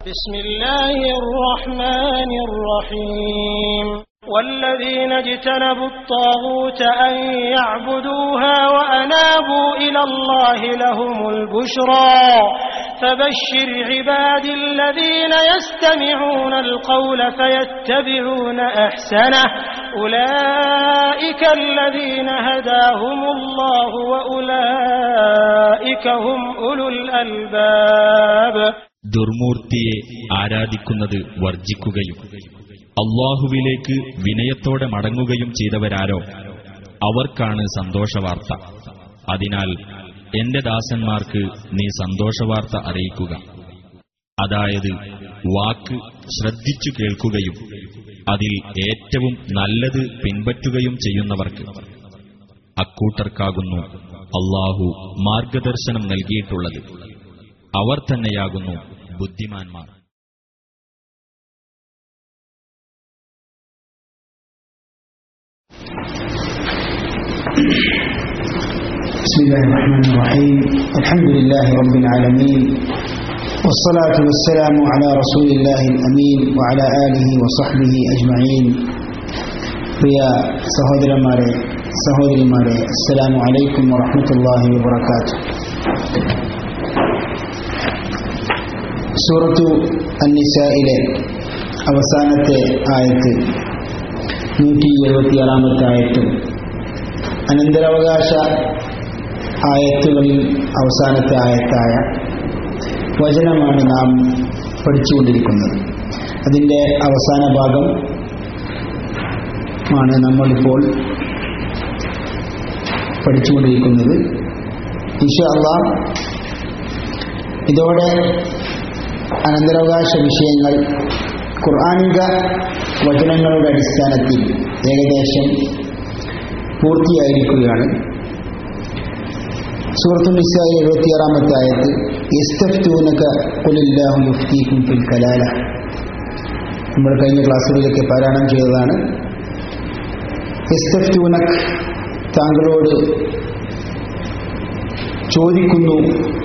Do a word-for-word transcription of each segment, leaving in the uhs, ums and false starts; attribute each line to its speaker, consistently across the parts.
Speaker 1: بسم الله الرحمن الرحيم والذين اجتنبوا الطاغوت أن يعبدوها وأنابوا إلى الله لهم البشرى فبشر عبادي الذين يستمعون القول فيتبعون أحسنه أولئك الذين هداهم الله وأولئك هم أولو الألباب.
Speaker 2: ദുർമൂർത്തിയെ ആരാധിക്കുന്നത് വർജിക്കുകയും അല്ലാഹുവിലേക്ക് വിനയത്തോടെ മടങ്ങുകയും ചെയ്തവരാരോ അവർക്കാണ് സന്തോഷവാർത്ത. അതിനാൽ എന്റെ ദാസന്മാർക്ക് നീ സന്തോഷവാർത്ത അറിയിക്കുക. അതായത് വാക്ക് ശ്രദ്ധിച്ചു കേൾക്കുകയും അതിൽ ഏറ്റവും നല്ലത് പിൻപറ്റുകയും ചെയ്യുന്നവർക്ക്. അക്കൂട്ടർക്കാകുന്നു അല്ലാഹു മാർഗദർശനം നൽകിയിട്ടുള്ളത്. അവർ തന്നെയാകുന്നു ബുദ്ധിമാന്മാർ.
Speaker 3: ബിസ്മില്ലാഹിർ റഹ്മാനിർ റഹീം അൽഹംദുലില്ലാഹി റബ്ബിൽ ആലമീൻ വസ്സലാത്തു വസ്സലാമു അലാ റസൂലില്ലാഹിൽ അമീൻ വഅലാ ആലിഹി വസഹ്ബിഹി അജ്മഈൻ. പ്രിയ സഹോദരന്മാരെ, സഹോദരിമാരെ, അസ്സലാമു അലൈക്കും വറഹ്മത്തുള്ളാഹി വബറകാതുഹു. സൂറത്തു അൻ-നിസായിലെ അവസാനത്തെ ആയത്ത് നൂറ്റി എഴുപത്തിയാറാമത്തെ ആയത്തും അനന്തരാവകാശ ആയത്തുകളിൽ അവസാനത്തെ ആയത്തായ വചനമാണ് നാം പഠിച്ചുകൊണ്ടിരിക്കുന്നത്. അതിൻ്റെ അവസാന ഭാഗം ആണ് നമ്മളിപ്പോൾ പഠിച്ചുകൊണ്ടിരിക്കുന്നത്. ഇൻഷാ അല്ലാഹ് ഇതോടെ അനന്തരാവകാശ വിഷയങ്ങൾ ഖുർആനിക വചനങ്ങളുടെ അടിസ്ഥാനത്തിൽ ഏകദേശം പൂർത്തിയായിരിക്കുകയാണ്. സൂറത്തുൽ നിസായിലെ എഴുപത്തിയാറാമത്തെ ആയത്ത് യസ്തഫ്തൂനക ഖുലില്ലാഹു യുഫ്തീകും ഫിൽ കലാല നമ്മൾ കഴിഞ്ഞ ക്ലാസ്സുകളിലൊക്കെ പാരായണം ചെയ്തതാണ്. യസ്തഫ്തൂനക താങ്കളോട് ചോദിക്കുന്നു,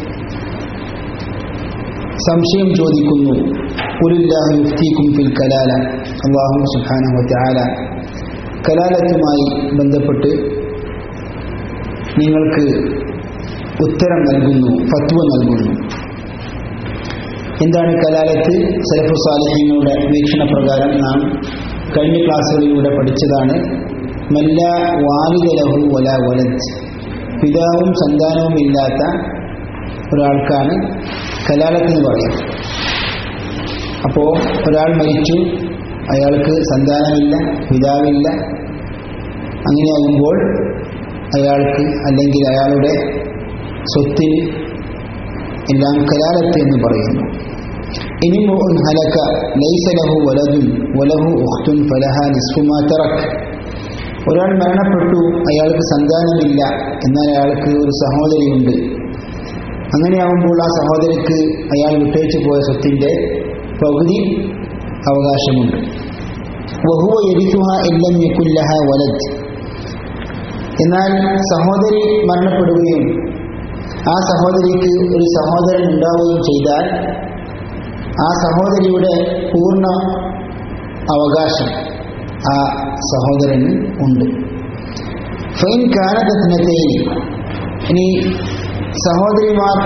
Speaker 3: സംശയം ചോദിക്കുന്നു. ഖുലില്ലാഹു യുഫ്തീകും ഫിൽ കലാല, അല്ലാഹു സുബ്ഹാനഹു വ തആല കലാലത്തുമായി ബന്ധപ്പെട്ട് നിങ്ങൾക്ക് ഉത്തരം നൽകുന്നു, ഫത്വ നൽകുന്നു. എന്താണ് കലാലത്ത്? സലഫു സാലിഹീങ്ങളുടെ വീക്ഷണപ്രകാരം നാം കഴിഞ്ഞ ക്ലാസ്സുകളിലൂടെ പഠിച്ചതാണ്. മല്ലാ വാലിദ ലഹു വലാ വലദ്, പിതാവും സന്താനവും ഇല്ലാത്ത ഒരാൾക്കാണ് കലാലത്ത് എന്ന് പറയാം. അപ്പോൾ ഒരാൾ മരിച്ചു, അയാൾക്ക് സന്താനമില്ല, പിതാവില്ല. അങ്ങനെയാകുമ്പോൾ അയാൾക്ക് അല്ലെങ്കിൽ അയാളുടെ സ്വത്തിന് എല്ലാം കലാലത്ത് എന്ന് പറയുന്നു. ഇനി ഹലക ലൈസ ലഹു വലദുൻ വലഹു ഉഖ്തുൻ ഫലഹാ നിസ്ഫു മാ തറക്. ഒരാൾ മരണപ്പെട്ടു, അയാൾക്ക് സന്താനമില്ല, എന്നാൽ അയാൾക്ക് ഒരു സഹോദരിയുണ്ട്. അങ്ങനെയാകുമ്പോൾ ആ സഹോദരിക്ക് അയാൾ വിട്ടേച്ചു പോയ സ്വത്തിൻ്റെ പകുതി അവകാശമുണ്ട്. വഹുവ യരിസുഹ ഇല്ലം യകുൻ ലഹാ വലദ്. എന്നാൽ സഹോദരി മരണപ്പെടുകയും ആ സഹോദരിക്ക് ഒരു സഹോദരൻ ഉണ്ടാവുകയും ചെയ്താൽ ആ സഹോദരിയുടെ പൂർണ്ണ അവകാശം ആ സഹോദരന് ഉണ്ട്. ഫൈൻ കാനത് ഇത്നതൈൻ, ഇനി സഹോദരിമാർ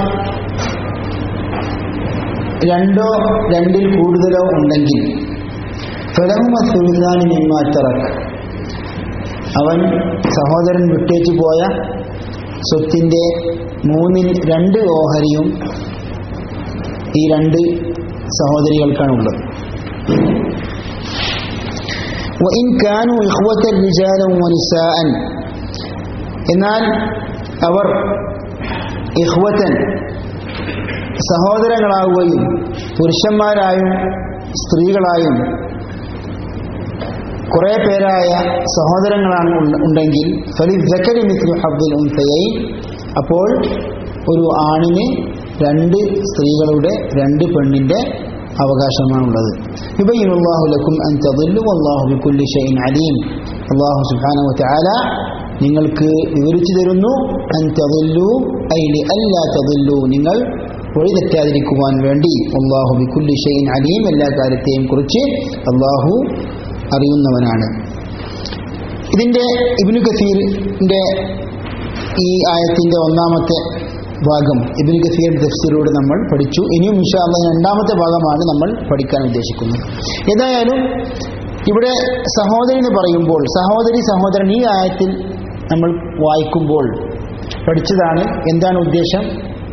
Speaker 3: രണ്ടോ രണ്ടിൽ കൂടുതലോ ഉണ്ടെങ്കിൽ ഫലഹുമ സുൽത്താനി മിമ്മാ തറക്, അവൻ സഹോദരൻ വിട്ടേച്ചു പോയ സ്വത്തിൻ്റെ മൂന്നിൽ രണ്ട് ഓഹരിയും ഈ രണ്ട് സഹോദരികൾക്കാണുള്ളത്. വഇൻ കാനൂ ഇഖ്വതൻ റിജാലൻ വനിസാഅൻ, എന്നാൽ അവർ ഇഖ്വതൻ സഹോദരങ്ങളാവുകയും പുരുഷന്മാരായും സ്ത്രീകളായും കുറേ പേരായ സഹോദരങ്ങളാണ് ഉണ്ടെങ്കിൽ ഫലിദ്ദക്കരി മിസ്ലു ഹദ്ദിൽ ഉൻസയൈൻ, അപ്പോൾ ഒരു ആണിന് രണ്ട് സ്ത്രീകളുടെ രണ്ട് പെണ്ണിന്റെ അവകാശമാണുള്ളത്. യുബയ്യിനുല്ലാഹു ലക്കും അൻ തദില്ലു വല്ലാഹു ബികുല്ലി ഷൈഇൻ അലീം. അല്ലാഹു സുബ്ഹാനഹു വ തആല നിങ്ങൾക്ക് വിവരിച്ചു തരുന്നു. അൻ തദില്ലു ഐ ലി അല്ലാ തദില്ലു, നിങ്ങൾ വഴി തെറ്റാതിരിക്കുവാൻ വേണ്ടി. അല്ലാഹു ബികുല്ലി ഷൈഇൻ അലീം, എല്ലാ കാര്യത്തെയും കുറിച്ച് അല്ലാഹു അറിയുന്നവനാണ്. ഇതിൻ്റെ ഇബ്നു കസീറിൻ്റെ ഈ ആയത്തിൻ്റെ ഒന്നാമത്തെ ഭാഗം ഇബ്നു കസീറിന്റെ തഫ്സീറിലൂടെ നമ്മൾ പഠിച്ചു. ഇനിയും ഇൻഷാ അല്ലാഹ് രണ്ടാമത്തെ ഭാഗമാണ് നമ്മൾ പഠിക്കാൻ ഉദ്ദേശിക്കുന്നത്. ഏതായാലും ഇവിടെ സഹോദരി എന്ന് പറയുമ്പോൾ, സഹോദരി സഹോദരൻ ഈ ആയത്തിൽ നമ്മൾ വായിക്കുമ്പോൾ പഠിച്ചതാണ്. എന്താണ് ഉദ്ദേശം?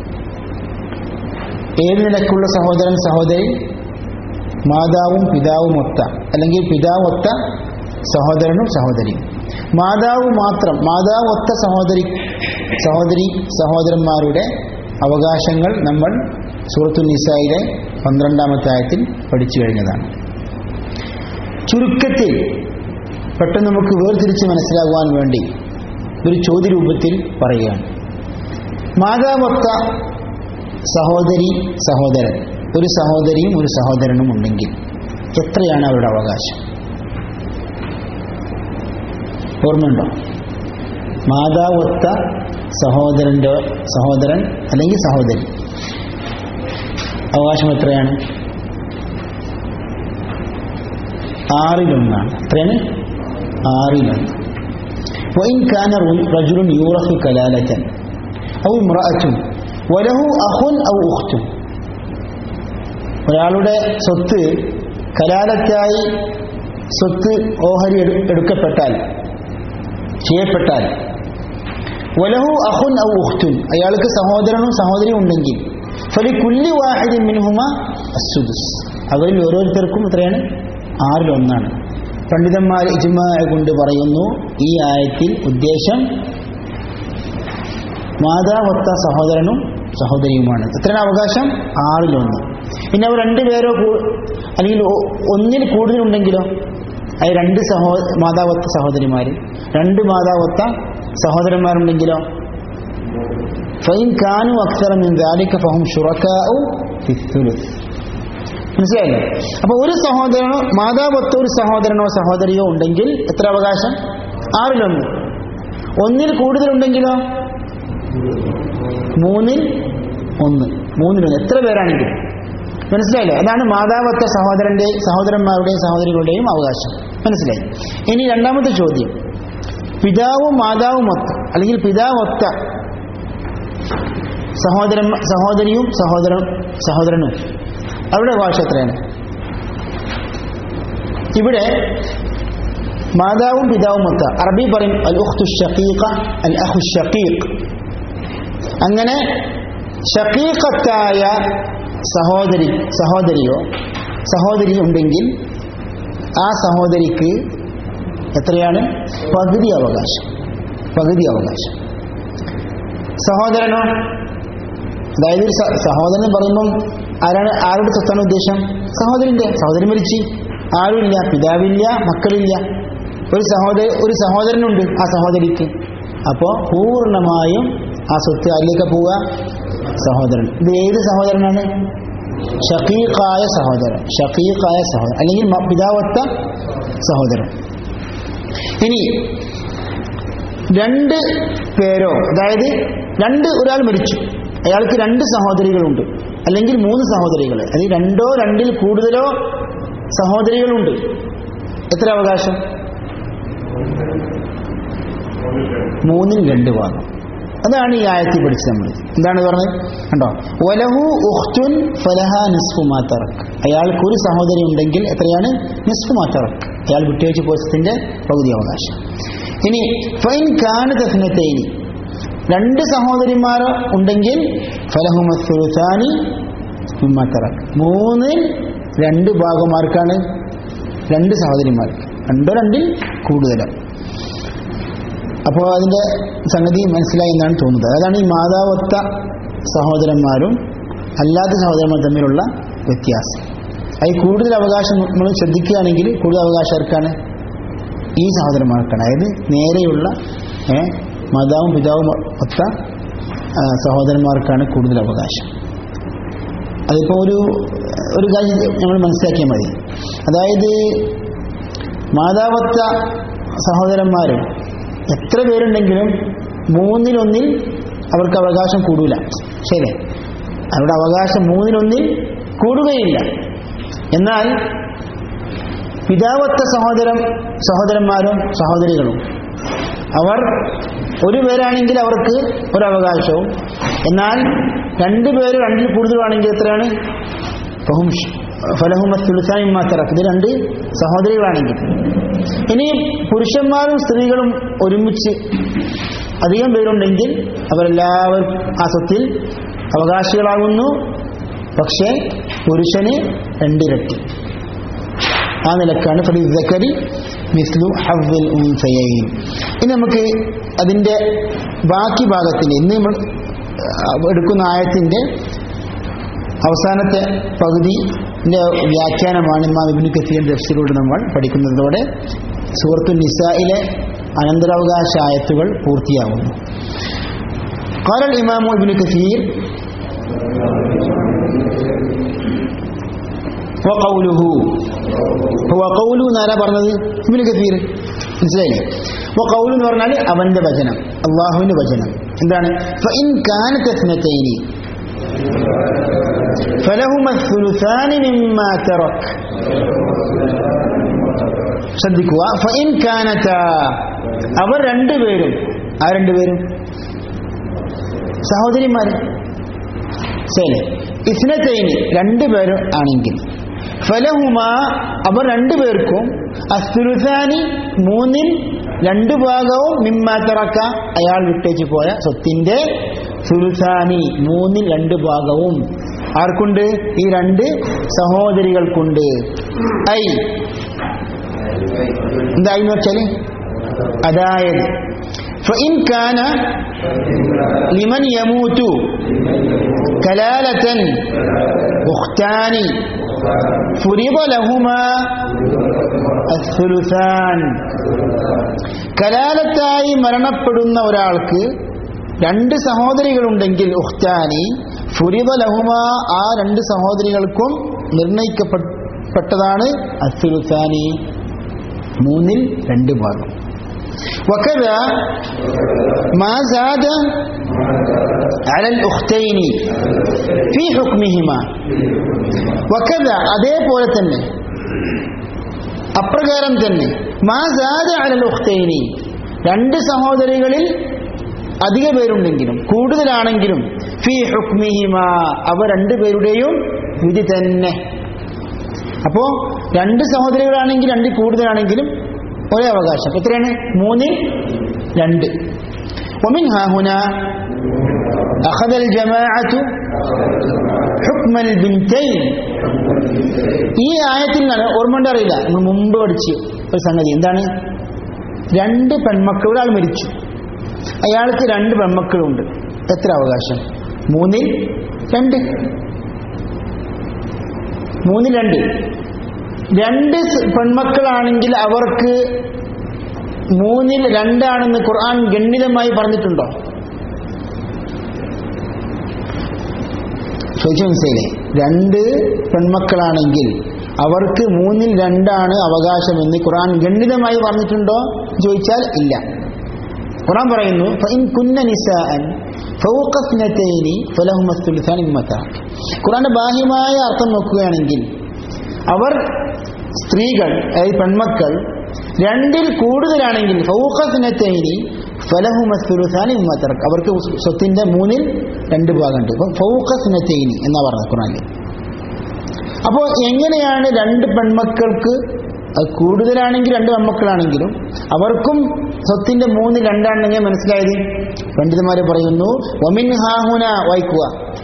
Speaker 3: ഏത് നിലക്കുള്ള സഹോദരൻ സഹോദരി? മാതാവും പിതാവും ഒത്ത, അല്ലെങ്കിൽ പിതാവ് ഒത്ത സഹോദരനും സഹോദരിയും. മാതാവ് മാത്രം, മാതാവ് ഒത്ത സഹോദരി സഹോദരി സഹോദരന്മാരുടെ അവകാശങ്ങൾ നമ്മൾ സൂറത്തുൽ നിസായിലെ പന്ത്രണ്ടാമത്തെ ആയത്തിൽ പഠിച്ചു കഴിഞ്ഞതാണ്. ചുരുക്കത്തിൽ പെട്ടെന്ന് നമുക്ക് വേർതിരിച്ച് മനസ്സിലാകുവാൻ വേണ്ടി ഒരു ചോദ്യരൂപത്തിൽ പറയുകയാണ്. മാതാവൊത്ത സഹോദരി സഹോദരൻ, ഒരു സഹോദരിയും ഒരു സഹോദരനും ഉണ്ടെങ്കിൽ എത്രയാണ് അവരുടെ അവകാശം? ഓർമ്മയുണ്ടോ? മാതാവൊത്ത സഹോദരൻ്റെ സഹോദരൻ അല്ലെങ്കിൽ സഹോദരി അവകാശം എത്രയാണ്? ആറിലൊന്നാണ്. എത്രയാണ്? ആറിലൊന്ന്. وإن كان رجل يورث كلالة أو امرأة وله أخ أو أخت, ഒരാളുടെ സ്വത്ത് കലാലത്തായി സ്വത്ത് ഓഹരി എടുക്കപ്പെട്ടാൽ ചെയ്യപ്പെട്ടാൽ, വലഹു അഖുൻ ഔ ഉഖ്തുൻ, അയാൾക്ക് സഹോദരനും സഹോദരിയും ഉണ്ടെങ്കിൽ, ഫലികുല്ലി വാഹിദിൻ മിൻഹുമാ അസ്സുദുസ്, അവരിൽ ഓരോരുത്തർക്കും എത്രയാണ്? ആറിലൊന്നാണ്. പണ്ഡിതന്മാർ ഇജ്മാ കൊണ്ട് പറയുന്നു ഈ ആയത്തിൽ ഉദ്ദേശം മാതാവൊത്ത സഹോദരനും സഹോദരിയുമാണ്. എത്രയാണ് അവകാശം? ആറിലൊന്ന്. പിന്നെ അവർ രണ്ടുപേരോ അല്ലെങ്കിൽ ഒന്നിൽ കൂടുതലുണ്ടെങ്കിലോ, അത് രണ്ട് സഹോ മാതാവൊത്ത സഹോദരിമാർ, രണ്ട് മാതാവൊത്ത സഹോദരന്മാരുണ്ടെങ്കിലോ, ഫൈൻ കാനു അക്സറ മിൻ ദാലിക ഫഹും ശുറകാഉ ഫിസ്സുലുസ്. മനസ്സിലായില്ലേ? അപ്പൊ ഒരു സഹോദരനോ മാതാവൊത്ത ഒരു സഹോദരനോ സഹോദരിയോ ഉണ്ടെങ്കിൽ എത്ര അവകാശം? ആറിലൊന്ന്. ഒന്നിൽ കൂടുതലുണ്ടെങ്കിലോ മൂന്നിൽ ഒന്ന്. മൂന്നിലൊന്ന്. എത്ര പേരാണെങ്കിലും. മനസ്സിലായില്ലേ? അതാണ് മാതാവൊത്ത സഹോദരന്റെ സഹോദരന്മാരുടെയും സഹോദരികളുടെയും അവകാശം. മനസ്സിലായി? ഇനി രണ്ടാമത്തെ ചോദ്യം, പിതാവും മാതാവും ഒത്ത അല്ലെങ്കിൽ പിതാവൊത്ത സഹോദരൻ സഹോദരിയും സഹോദരൻ സഹോദരനും അവരുടെ അവകാശം എത്രയാണ്? ഇവിടെ മാതാവും പിതാവും ഒത്ത, അറബി പറയും അൽ ഉഖ്തു ഷഖീഖ, അൽ അഖു ഷഖീഖ്. അങ്ങനെ ഷഖീഖത്തായ സഹോദരി സഹോദരിയോ സഹോദരി ഉണ്ടെങ്കിൽ ആ സഹോദരിക്ക് എത്രയാണ്? പകുതി അവകാശം. പകുതി അവകാശം. സഹോദരനോ, അതായത് സഹോദരൻ പറയുമ്പം ആരാണ്? ആരുടെ സ്വത്താണ് ഉദ്ദേശം? സഹോദരന്റെ. സഹോദരൻ മരിച്ച് ആരുമില്ല, പിതാവില്ല, മക്കളില്ല, ഒരു സഹോദര ഒരു സഹോദരനുണ്ട് ആ സഹോദരിക്ക്. അപ്പോൾ പൂർണ്ണമായും ആ സ്വത്ത് ആരിലേക്ക് പോവുക? സഹോദരൻ. ഇത് ഏത് സഹോദരനാണ്? ഷഖീഖായ സഹോദരൻ. ഷഖീഖായ സഹോദരൻ അല്ലെങ്കിൽ പിതാവൊത്ത സഹോദരൻ. ഇനി രണ്ട് പേരോ, അതായത് രണ്ട് ഒരാൾ മരിച്ചു, അയാൾക്ക് രണ്ട് സഹോദരികളുണ്ട് അല്ലെങ്കിൽ മൂന്ന് സഹോദരികൾ, അല്ലെങ്കിൽ രണ്ടോ രണ്ടിൽ കൂടുതലോ സഹോദരികളുണ്ട്. എത്ര അവകാശം? മൂന്നിൽ രണ്ട് ഭാഗം. അതാണ് ഈ ആയത്തിൽ പഠിച്ചത് നമ്മൾ. എന്താണ് പറഞ്ഞത്? കണ്ടോ? വലഹു ഉഖ്തുൻ ഫലഹാ നിസ്ഫു മാ തറക്, അയാൾക്ക് ഒരു സഹോദരി ഉണ്ടെങ്കിൽ എത്രയാണ്? നിസ്ഫു മാ തറക്, അയാൾ വിട്ടുവെച്ച പോസത്തിന്റെ പകുതി അവകാശം. ഇനി ഫൈൻ കാനത ഇസ്നതൈനി, രണ്ട് സഹോദരിമാർ ഉണ്ടെങ്കിൽ ഫലഹുമ സുലുസാനി മിമ്മാ തറക്, മൂന്നിൽ രണ്ട് ഭാഗമാർക്കാണ്? രണ്ട് സഹോദരിമാർക്ക്. രണ്ടോ രണ്ടിൽ കൂടുതലോ. അപ്പോൾ അതിൻ്റെ സംഗതി മനസ്സിലായി എന്നാണ് തോന്നുന്നത്. അതാണ് ഈ മാതാവൊത്ത സഹോദരന്മാരും അല്ലാത്ത സഹോദരന്മാർ തമ്മിലുള്ള വ്യത്യാസം. അതിൽ കൂടുതൽ അവകാശം നമ്മൾ ശ്രദ്ധിക്കുകയാണെങ്കിൽ കൂടുതൽ അവകാശം ആർക്കാണ്? ഈ സഹോദരന്മാർക്കാണ്. അതായത് നേരെയുള്ള മാതാവും പിതാവും ഒത്ത സഹോദരന്മാർക്കാണ് കൂടുതൽ അവകാശം. അതിപ്പോൾ ഒരു ഒരു കാര്യം നമ്മൾ മനസ്സിലാക്കിയാൽ മതി. അതായത് മാതാവൊത്ത സഹോദരന്മാർ എത്ര പേരുണ്ടെങ്കിലും മൂന്നിലൊന്നിൽ അവർക്ക് അവകാശം കൂടൂല. ശരി. അവരുടെ അവകാശം മൂന്നിലൊന്നിൽ കൂടുകയില്ല. എന്നാൽ പിതാവത്ത സഹോദരം സഹോദരന്മാരും സഹോദരികളും അവർ ഒരു പേരാണെങ്കിൽ അവർക്ക് ഒരവകാശവും, എന്നാൽ രണ്ടു പേര് രണ്ടിൽ കൂടുതലാണെങ്കിൽ എത്രയാണ്? ഫലഹുമത്തുൽസാനി മാത്രം. ഇത് രണ്ട് സഹോദരികളാണെങ്കിൽ. ഇനി പുരുഷന്മാരും സ്ത്രീകളും ഒരുമിച്ച് അധികം പേരുണ്ടെങ്കിൽ അവരെല്ലാവരും ആ സ്വത്തിൽ അവകാശികളാകുന്നു. പക്ഷേ പുരുഷന് രണ്ടിരട്ടി. ആ നിലക്കാണ് ഫലിസ്സക്കരി മിസ്ലു ഹവ്വിൽ ഉൻസയൈൻ. ഇനി നമുക്ക് അതിൻ്റെ ബാക്കി ഭാഗത്തിന് ഇന്ന് നമ്മൾ എടുക്കുന്ന ആയത്തിൻ്റെ അവസാനത്തെ പകുതിൻ്റെ വ്യാഖ്യാനമാണ് ഇമാം ഇബ്നു കസീറിന്റെ തഫ്സീറിലൂടെ നമ്മൾ പഠിക്കുന്നതോടെ സൂറത്തുൻ നിസായിലെ അനന്തരാവകാശ ആയത്തുകൾ പൂർത്തിയാകുന്നു. ഖാല ഇമാം ഇബ്നു കസീർ وقوله هو قوله നാരാ പറഞ്ഞത് ഇബ്നു കസീർ മനസ്സിലായില്ലേ? وقوله എന്ന് പറഞ്ഞാൽ അവന്റെ വചനം, അല്ലാഹുവിന്റെ വചനം എന്താണ്? فإن كانت اثنتين فلهما الثلثان مما ترك. ശ്രദ്ധിക്കുക, فإن كانتا അവർ രണ്ടുപേരും, ആ രണ്ടുപേരും സഹോദരിമാർ, ശരി, ഇസ്നതൈനി രണ്ടുപേരും ആണെങ്കിൽ, ഫലഹുമ അവർ രണ്ടുപേർക്കും അസ്തുലുസാനി മൂന്നിൽ രണ്ടു ഭാഗവും മിമ്മാ തറക്ക അയാൾ വിട്ടേച്ച് പോയ സ്വത്തിന്റെ സുലുസാനി മൂന്നിൽ രണ്ടു ഭാഗവും ആർക്കുണ്ട്? ഈ രണ്ട് സഹോദരികൾക്കുണ്ട്. ഐ എന്തായെന്ന് വെച്ചാല് അതായത് فإن كان لمن يموت كلالة أختان فرض لهما الثلثان. കലാലത്തായി മരണപ്പെടുന്ന ഒരാൾക്ക് രണ്ട് സഹോദരികളുണ്ടെങ്കിൽ ഉഖ്താനി ഫുരിദ ലഹുമ ആ രണ്ട് സഹോദരികൾക്കും നിർണയിക്കപ്പെട്ടതാണ് അസ്സുലുസാനി മൂന്നിൽ രണ്ട് ഭാഗം. وكذا ما زاد على الأختين في حكمهما. وكذا അതേപോലെ തന്നെ അപ്രകാരം തന്നെ മാ സാദ അലൽ ഉഖ്തൈനി രണ്ട് സഹോദരികളിൽ അധിക പേരുണ്ടെങ്കിലും കൂടുതലാണെങ്കിലും ഫി ഹുക്മിഹിമാ അവ രണ്ടുപേരുടെയും വിധി തന്നെ. അപ്പോ രണ്ട് സഹോദരികളാണെങ്കിൽ രണ്ട് കൂടുതലാണെങ്കിലും ഒരേ അവകാശം. എത്രയാണ്? മൂന്നിൽ രണ്ട്. ومن ها هنا أخذ الجماعة حكم البنتين. ഈ ആയത്തിൽ നിന്നാണ് ഓർമ്മ അറിയില്ല, നമ്മൾ മുമ്പ് പഠിച്ച് ഒരു സംഗതി എന്താണ്? രണ്ട് പെൺമക്കൾ, ഒരാൾ മരിച്ചു, അയാൾക്ക് രണ്ട് പെൺമക്കളുണ്ട്. എത്ര അവകാശം? മൂന്നിൽ രണ്ട്. മൂന്നിൽ രണ്ട്. രണ്ട് പെൺമക്കളാണെങ്കിൽ അവർക്ക് മൂന്നിൽ രണ്ടാണെന്ന് ഖുർആൻ ഗണ്യമായി പറഞ്ഞിട്ടുണ്ടോ? ചോദിച്ചു മനസ്സിലെ? രണ്ട് പെൺമക്കളാണെങ്കിൽ അവർക്ക് മൂന്നിൽ രണ്ടാണ് അവകാശമെന്ന് ഖുർആൻ ഗണ്യമായി പറഞ്ഞിട്ടുണ്ടോ ചോദിച്ചാൽ ഇല്ല. ഖുർആൻ പറയുന്നു ഫഇൻ കുന്ന നിസാഅൻ ഫൗഖ ഇസ്നതൈനി ഫലഹുമ അസ്സുലുസാനി മിമ്മാ തറക. ഖുർആന്റെ ബാഹ്യമായ അർത്ഥം നോക്കുകയാണെങ്കിൽ അവർ സ്ത്രീകൾ, അതായത് പെൺമക്കൾ രണ്ടിൽ കൂടുതലാണെങ്കിൽ ഫൗഖ ഇസ്നതൈനി ഫലഹുമ അസ്സുലുസാനി മിമ്മാ തറക അവർക്ക് സ്വത്തിന്റെ മൂന്നിൽ രണ്ട് ഭാഗമുണ്ട്. ഫൗഖ ഇസ്നതൈനി എന്നാ പറഞ്ഞത് ഖുർആനിൽ. അപ്പോൾ എങ്ങനെയാണ് രണ്ട് പെൺമക്കൾക്ക്, അത് കൂടുതലാണെങ്കിൽ രണ്ട് പെൺമക്കളാണെങ്കിലും അവർക്കും സ്വത്തിന്റെ മൂന്ന് രണ്ടാണെന്നെങ്കിൽ മനസ്സിലായത്? പണ്ഡിതന്മാര് പറയുന്നു വമിൻ ഹാഹുന വായിക്കുക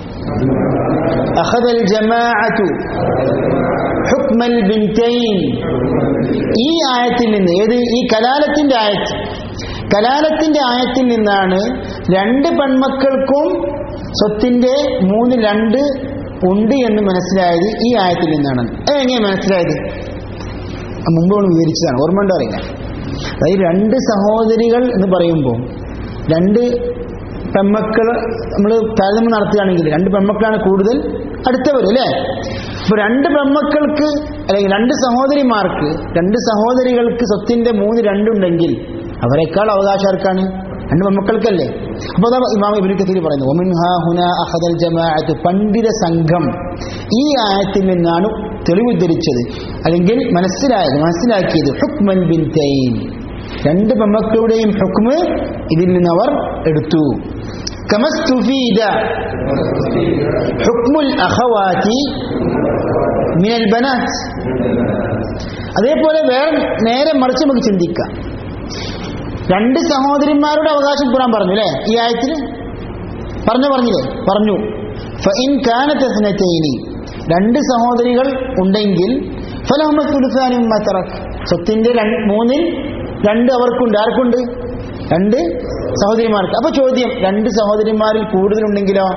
Speaker 3: അഖദൽ ജമാഅതു ഹുക്മൽ ബിൻതൈൻ. ഈ ആയത്തിൽ നിന്ന്, ഏത്? ഈ കലാലത്തിന്റെ ആയത്ത്, കലാലത്തിന്റെ ആയത്തിൽ നിന്നാണ് രണ്ട് പെൺമക്കൾക്കും സ്വത്തിന്റെ മൂന്ന് രണ്ട് ഉണ്ട് എന്ന് മനസ്സിലായത് ഈ ആയത്തിൽ നിന്നാണ്. അതെങ്ങനെ മനസ്സിലായത്? മുമ്പ് നമ്മൾ വിവരിച്ചതാണ്, ഓർമ്മ ഉണ്ടോ അറിയില്ല. അതായത് രണ്ട് സഹോദരികൾ എന്ന് പറയുമ്പോൾ രണ്ട് പെൺമക്കൾ നമ്മൾ താരതമ്യം നടത്തുകയാണെങ്കിൽ രണ്ട് പെൺമക്കളാണ് കൂടുതൽ അടുത്തവർ അല്ലേ? അപ്പൊ രണ്ട് പെൺമക്കൾക്ക് അല്ലെങ്കിൽ രണ്ട് സഹോദരിമാർക്ക്, രണ്ട് സഹോദരികൾക്ക് സ്വത്തിന്റെ മൂന്ന് രണ്ടുണ്ടെങ്കിൽ അവരെക്കാൾ അവകാശം ആർക്കാണ്? രണ്ട് പെൺമക്കൾക്കല്ലേ? അപ്പോൾ അതാ ഇമാം ഇബ്നു കസീർ പറയുന്നു വമിൻഹാ ഹുനാ അഖദൽ ജമാഅത്ത്, പണ്ഡിത സംഘം ഈ ആയത്തിൽ നിന്നാണ് തെളിവുദ്ധരിച്ചത് അല്ലെങ്കിൽ മനസ്സിലായത് മനസ്സിലാക്കിയത് ഹുക്മൻ ബിൻതൈൻ, രണ്ട് പെൺമക്കളുടെയും ഹുക്മ് ഇതിൽ നിന്ന് അവർ എടുത്തു. കമസ്തുഫീദ ഹുക്മുൽ അഖവാതി മിനൽ ബനാത്ത്, അതേപോലെ വേറെ നേരെ മറിച്ച് നമുക്ക് ചിന്തിക്കാം. രണ്ട് സഹോദരിമാരുടെ അവകാശം ഖുർആൻ പറഞ്ഞു അല്ലേ? ഈ ആയത്തിൽ പറഞ്ഞു പറഞ്ഞില്ലേ? പറഞ്ഞു. ഫഇൻ കാനത് ഇസ്നതൈനി, രണ്ട് സഹോദരികൾ ഉണ്ടെങ്കിൽ ഫലഹുമ സുലുസാനി മിമ്മാ തറക്, സ്വത്തിന്റെ മൂന്നിൽ രണ്ട് അവർക്കുണ്ട്. ആർക്കുണ്ട്? രണ്ട് സഹോദരിമാർക്ക്. അപ്പൊ ചോദ്യം, രണ്ട് സഹോദരിമാരിൽ കൂടുതലുണ്ടെങ്കിലോ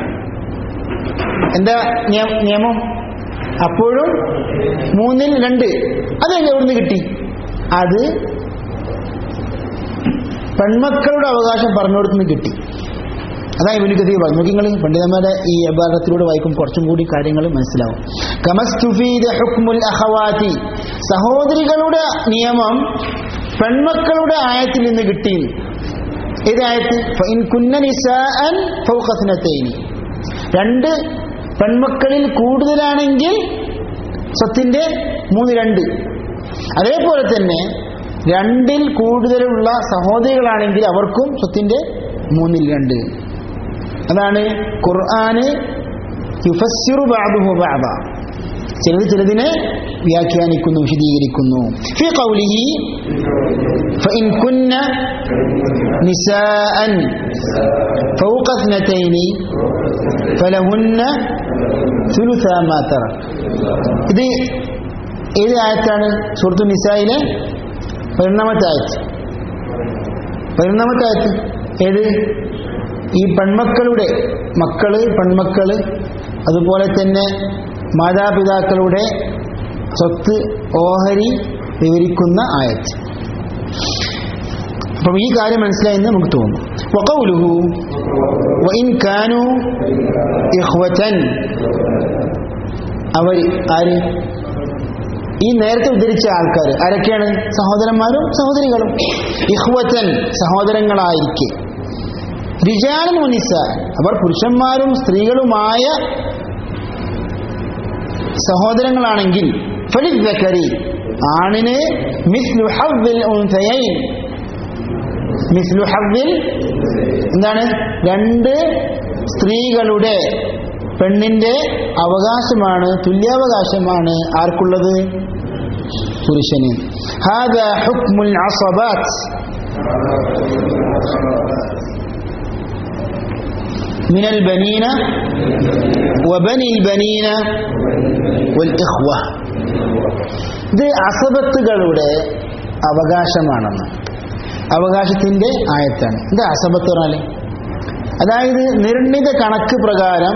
Speaker 3: എന്താ നിയമം? അപ്പോഴും മൂന്നിൽ രണ്ട്. അതെങ്ങനെ എവിടുന്ന് കിട്ടി? അത് പെൺമക്കളുടെ അവകാശം പറഞ്ഞുകൊടുത്തുനിന്ന് കിട്ടി. അതാണ് ഇബ്നു കസീർ പറഞ്ഞു. നോക്കി നിങ്ങൾ പണ്ഡിതന്മാരുടെ ഈ ഇബാറത്തിലൂടെ വായിക്കും കുറച്ചും കൂടി കാര്യങ്ങൾ മനസ്സിലാവും. കമസ്തുഫീദ ഹുക്മുൽ അഖവാതി, സഹോദരികളുടെ നിയമം പെൺമക്കളുടെ ആയത്തിൽ നിന്ന് കിട്ടി. ഏത് ആയത്ത്? ഫഇൻ കുന്ന നിസാഅൻ ഫൗഖ ഇസ്നതൈനി, രണ്ട് പെൺമക്കളിൽ കൂടുതലാണെങ്കിൽ സ്വത്തിന്റെ മൂന്ന് രണ്ട്. അതേപോലെ തന്നെ രണ്ടിൽ കൂടുതലുള്ള സഹോദരികളാണെങ്കിൽ അവർക്കും സ്വത്തിന്റെ മൂന്നിൽ രണ്ട്. അതാണ് ഖുർആന് യുഫസ്സിറു ബഅദുഹു ബഅദ, ചിലത് ചിലതിനെ വ്യാഖ്യാനിക്കുന്നു, വിശദീകരിക്കുന്നു. ഫീ ഖൗലിഹി ഫഇൻ കുന്ന നിസാഅൻ ഫൗഖ ഇസ്നതൈനി ഫലഹുന്ന സുലുസാ മാ തറക്. ഇത് ഏത് ആയത്താണ്? സൂറത്തുൻ നിസായിലെ പതിനൊന്നാമത്തെ ആയത്ത്. പതിനൊന്നാമത്തെ ആയത്ത് ഏത്? ഈ പെൺമക്കളുടെ മക്കള്, പെൺമക്കള്, അതുപോലെ തന്നെ മാതാപിതാക്കളുടെ സ്വത്ത് ഓഹരി വിവരിക്കുന്ന ആയത്ത്. അപ്പം ഈ കാര്യം മനസ്സിലായെന്ന് നമുക്ക് തോന്നുന്നു. വഖൗലുഹു വഇൻ കാനൂ ഇഖ്വതൻ, അവർ ആര്? ഈ നേരത്തെ ഉദ്ധരിച്ച ആൾക്കാർ ആരൊക്കെയാണ്? സഹോദരന്മാരും സഹോദരികളും. ഇഖ്വതൻ, സഹോദരങ്ങളായിരിക്കെ. റിജാലുൻ വനിസാ, അവർ പുരുഷന്മാരും സ്ത്രീകളുമായ സഹോദരങ്ങളാണെങ്കിൽ ഫലിദ്ദക്കരി, ആണിന് മിസ്ലു ഹവ്വിൽ ഉൻസയൈൻ, മിസ്ലു ഹവ്വിൽ എന്താണ്? രണ്ട് സ്ത്രീകളുടെ പെണ്ണിന്റെ അവകാശമാണ്, തുല്യാവകാശമാണ് ആർക്കുള്ളത്? പുരുഷന്. ഹാദാ ഹുക്മുൽ അസബാത്ത് മിനൽ ബനീന വബനിൽ ബനീന വൽ ഇഖ്വ. ഇത് അസബത്തുകളുടെ അവകാശമാണെന്ന്, അവകാശത്തിന്റെ ആയത്താണ്. ഇത് അസബത്ത് പറഞ്ഞാൽ അതായത് നിർണിത കണക്ക് പ്രകാരം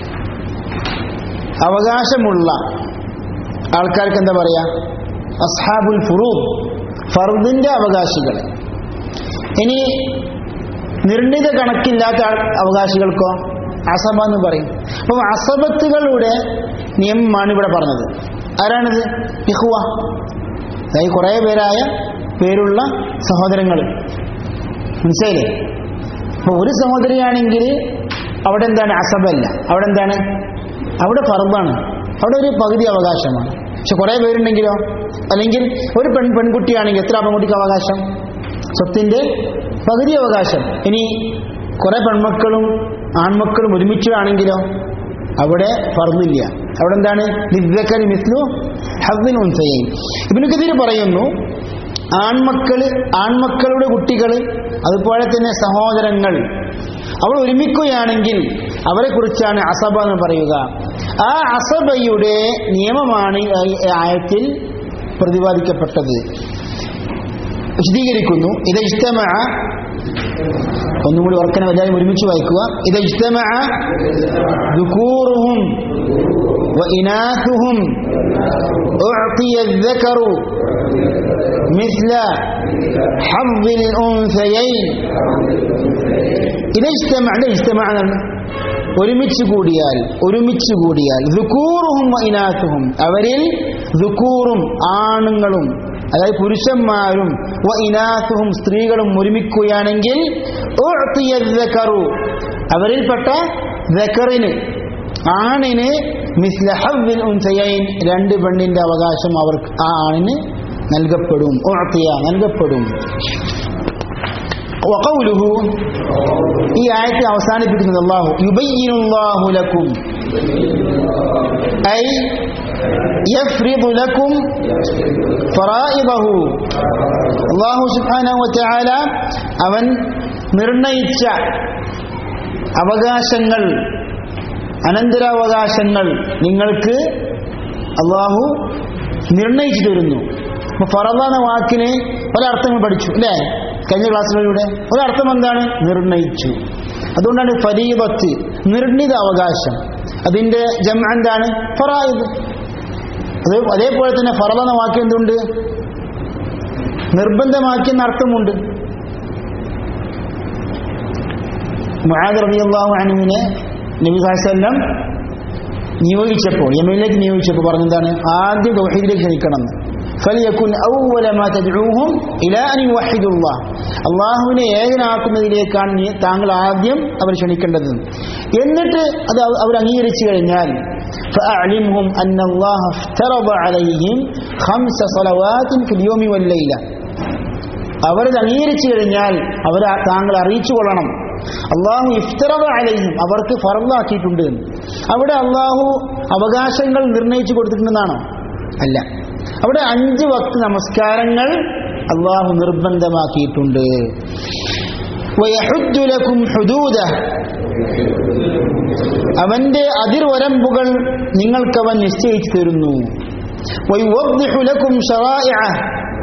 Speaker 3: അവകാശമുള്ള ആൾക്കാർക്ക് എന്താ പറയാ? അസ്ഹാബുൽ ഫുറൂദ്, ഫർദിന്റെ അവകാശികൾ. ഇനി നിർണിത കണക്കില്ലാത്ത അവകാശികൾക്കോ അസബ എന്ന് പറയും. അപ്പം അസബത്തുകളുടെ നിയമമാണ് ഇവിടെ പറഞ്ഞത്. ആരാണിത്? ഇഖ്വ, അതായത് കുറേ പേരായ പേരുള്ള സഹോദരങ്ങൾ. മനസ്സിലായില്ലേ? അപ്പൊ ഒരു സഹോദരിയാണെങ്കിൽ അവിടെ എന്താണ്? അസബല്ല. അവിടെ എന്താണ്? അവിടെ ഫർദാണ്. അവിടെ ഒരു പകുതി അവകാശമാണ്. പക്ഷെ കുറേ പേരുണ്ടെങ്കിലോ, അല്ലെങ്കിൽ ഒരു പെൺ പെൺകുട്ടിയാണെങ്കിൽ എത്ര പെൺകുട്ടിക്ക് അവകാശം? സ്വത്തിന്റെ പകുതി അവകാശം. ഇനി കുറെ പെൺമക്കളും ആൺമക്കളും ഒരുമിച്ചാണെങ്കിലോ അവിടെ ഫർദില്ല. അവിടെ എന്താണ്? ലിദ്ദക്കരി മിസ്ലു ഹവ്വിൽ ഉൻസയൈൻ. ഇബ്നു കസീർ പറയുന്നു, ആൺമക്കള്, ആൺമക്കളുടെ കുട്ടികൾ, അതുപോലെ തന്നെ സഹോദരങ്ങൾ, അവർ ഒരുമിക്കുകയാണെങ്കിൽ അവരെ കുറിച്ചാണ് അസബ എന്ന് പറയുക. ആ അസബയുടെ നിയമമാണ് ഈ ആയത്തിൽ പ്രതിപാദിക്കപ്പെട്ടത്. വിശദീകരിക്കുന്നു. ഇത് ഇജ്തമഅ, ഒന്നുകൂടി ഓർക്കണ വല്ലാതെ ഒരുമിച്ച് വായിക്കുക. ഇത് ഇജ്തമഅ ദുകൂറുഹും വഇനാസുഹും ഉഅതിയ الذكر مثل حظ الأنثيين. ഇത് ഇജ്തമഅ, ഇജ്തമഅ ഒരുമിച്ച് കൂടിയാൽ, ഒരുമിച്ച് കൂടിയാൽ ദുകൂറുഹും വഇനാസുഹും, അവരിൽ ദുകൂറും ആണുങ്ങളും അതായത് പുരുഷന്മാരും വ ഇനാസുഹും സ്ത്രീകളും ഒരുമിക്കുകയാണെങ്കിൽ ഉഅ്തിയ ദക്കറു അവരിൽപ്പെട്ട ദക്കറിന് ആണിന് മിസ്ല ഹവ്വിൽ ഉൻസയൈൻ രണ്ട് പെണ്ണിന്റെ അവകാശം അവർക്ക് ആ ആണിന് നൽകപ്പെടും. ഉഅ്തിയ നൽകപ്പെടും. വഖൗലുഹു ഈ ആയത്തെ അവസാനിപ്പിക്കുന്നത് അല്ലാഹു യുബയ്യിനുല്ലാഹു ലക്കും ഐ യഫ്രിദു ലക്കും ഫറായിദഹു അല്ലാഹു സുബ്ഹാനഹു വ തആല അവൻ നിർണയിച്ച അവകാശങ്ങൾ അനന്തരാവകാശങ്ങൾ നിങ്ങൾക്ക് അല്ലാഹു നിർണയിച്ചു തരുന്നു. അപ്പോൾ ഫറദ എന്ന വാക്കിന് പല അർത്ഥങ്ങൾ പഠിച്ചു അല്ലേ കഴിഞ്ഞ ക്ലാസ്സുകളിലൂടെ. ഒരർത്ഥം എന്താണ്? നിർണയിച്ചു. അതുകൊണ്ടാണ് ഫരീദത്ത് നിർണിത അവകാശം. അതിന്റെ ജംഅ എന്താണ്? ഫറായിദ്. അത് അതേപോലെ തന്നെ ഫറദ എന്ന വാക്ക് എന്തുണ്ട്? നിർബന്ധമാക്കിയെന്ന അർത്ഥമുണ്ട്. മുആദ് റളിയല്ലാഹു അൻഹുവിനെ നബി സല്ലല്ലാഹു അലൈഹി വസല്ലം നിയോഗിച്ചപ്പോൾ യമനിലേക്ക് നിയോഗിച്ചപ്പോൾ പറഞ്ഞതാണ് ആദ്യം തൗഹീദിലേക്ക് ക്ഷണിക്കണം. ഫലിയകുൻ അവ്വല മാ തദ്ഊഹും ഇലാ അൻ യുവഹിദുല്ലാഹ് അല്ലാഹുവിനെ ഏകനാക്കുന്നതിലേക്കാണ് നീ താങ്കൾ ആദ്യം അവർ ക്ഷണിക്കേണ്ടത്. എന്നിട്ട് അത് അവർ അംഗീകരിച്ചു കഴിഞ്ഞാൽ ഫഅലിംഹും അന്നല്ലാഹ ഇഫ്തറദ അലൈഹിം ഖംസ സ്വലവാത്തിൻ ഫിൽ യൗമി വൽ ലൈല അവരത് അംഗീകരിച്ചു കഴിഞ്ഞാൽ അവർ താങ്കൾ അറിയിച്ചു കൊള്ളണം അള്ളാഹു ഇഫ്തറദ അലൈഹിം അവർക്ക് ഫർളാക്കിയിട്ടുണ്ട്. അവിടെ അള്ളാഹു അവകാശങ്ങൾ നിർണയിച്ചു കൊടുത്തിട്ടുണ്ടെന്നാണോ? അല്ല. അവിടെ അഞ്ച് വക്ത് നമസ്കാരങ്ങൾ അള്ളാഹു നിർബന്ധമാക്കിയിട്ടുണ്ട്. വയഹുദ്ദു ലക്കും ഹുദൂദഹ് അവന്റെ അതിർവരമ്പുകൾ നിങ്ങൾക്കവൻ നിശ്ചയിച്ചു തരുന്നു. വയുവദ്ദിഹു ലക്കും ശറായിഅഹ്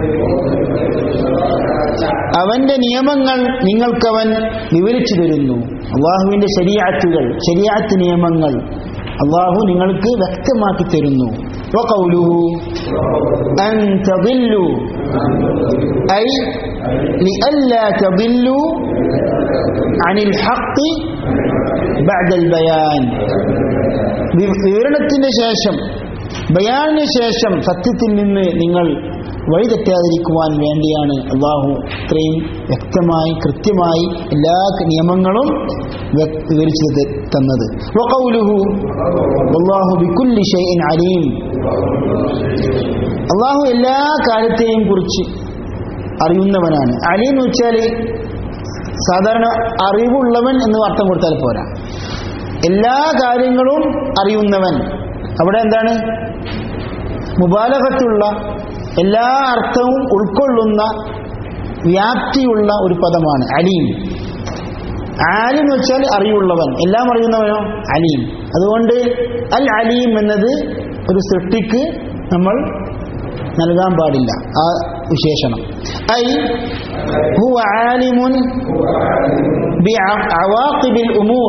Speaker 3: അവന്റെ നിയമങ്ങൾ നിങ്ങൾക്കവൻ വിവരിച്ചു തരുന്നു. അള്ളാഹുവിന്റെ ശരീഅത്തുകൾ ശരീഅത്ത് നിയമങ്ങൾ അള്ളാഹു നിങ്ങൾക്ക് വ്യക്തമാക്കി തരുന്നു. വഖൗലുഹു അൻ തദില്ലു ഐ ലിഅല്ലാ തദില്ലു അനിൽ ഹഖ് ബഅദൽ ബയാൻ വിവരണത്തിന്റെ ശേഷം ബയാനിന് ശേഷം സത്യത്തിൽ നിന്ന് നിങ്ങൾ വഴിതെറ്റാതിരിക്കുവാൻ വേണ്ടിയാണ് അള്ളാഹു ഇത്രയും വ്യക്തമായി കൃത്യമായി എല്ലാ നിയമങ്ങളും വിവരിച്ചു തന്നത്. വഖൗലുഹു വല്ലാഹു ബികുല്ലി ഷൈഇൻ അലീം അള്ളാഹു എല്ലാ കാര്യത്തെയും കുറിച്ച് അറിയുന്നവനാണ്. അലീം എന്ന് വെച്ചാൽ സാധാരണ അറിവുള്ളവൻ എന്ന് അർത്ഥം കൊടുത്താൽ പോരാ. എല്ലാ കാര്യങ്ങളും അറിയുന്നവൻ. അവിടെ എന്താണ്? മുബാലഗത്തുള്ള എല്ലാ അർത്ഥവും ഉൾക്കൊള്ളുന്ന വ്യാപ്തിയുള്ള ഒരു പദമാണ് അലീം. ആലിം എന്ന് വെച്ചാൽ അറിവുള്ളവൻ, എല്ലാം അറിയുന്നവനോ അലീം. അതുകൊണ്ട് അൽ അലീം എന്നത് ഒരു സൃഷ്ടിക്ക് നമ്മൾ നൽകാൻ പാടില്ല ആ വിശേഷണം. ഐ ഹുവ ആലിമുൻ ബിഅവാഖിബിൽ ഉമൂർ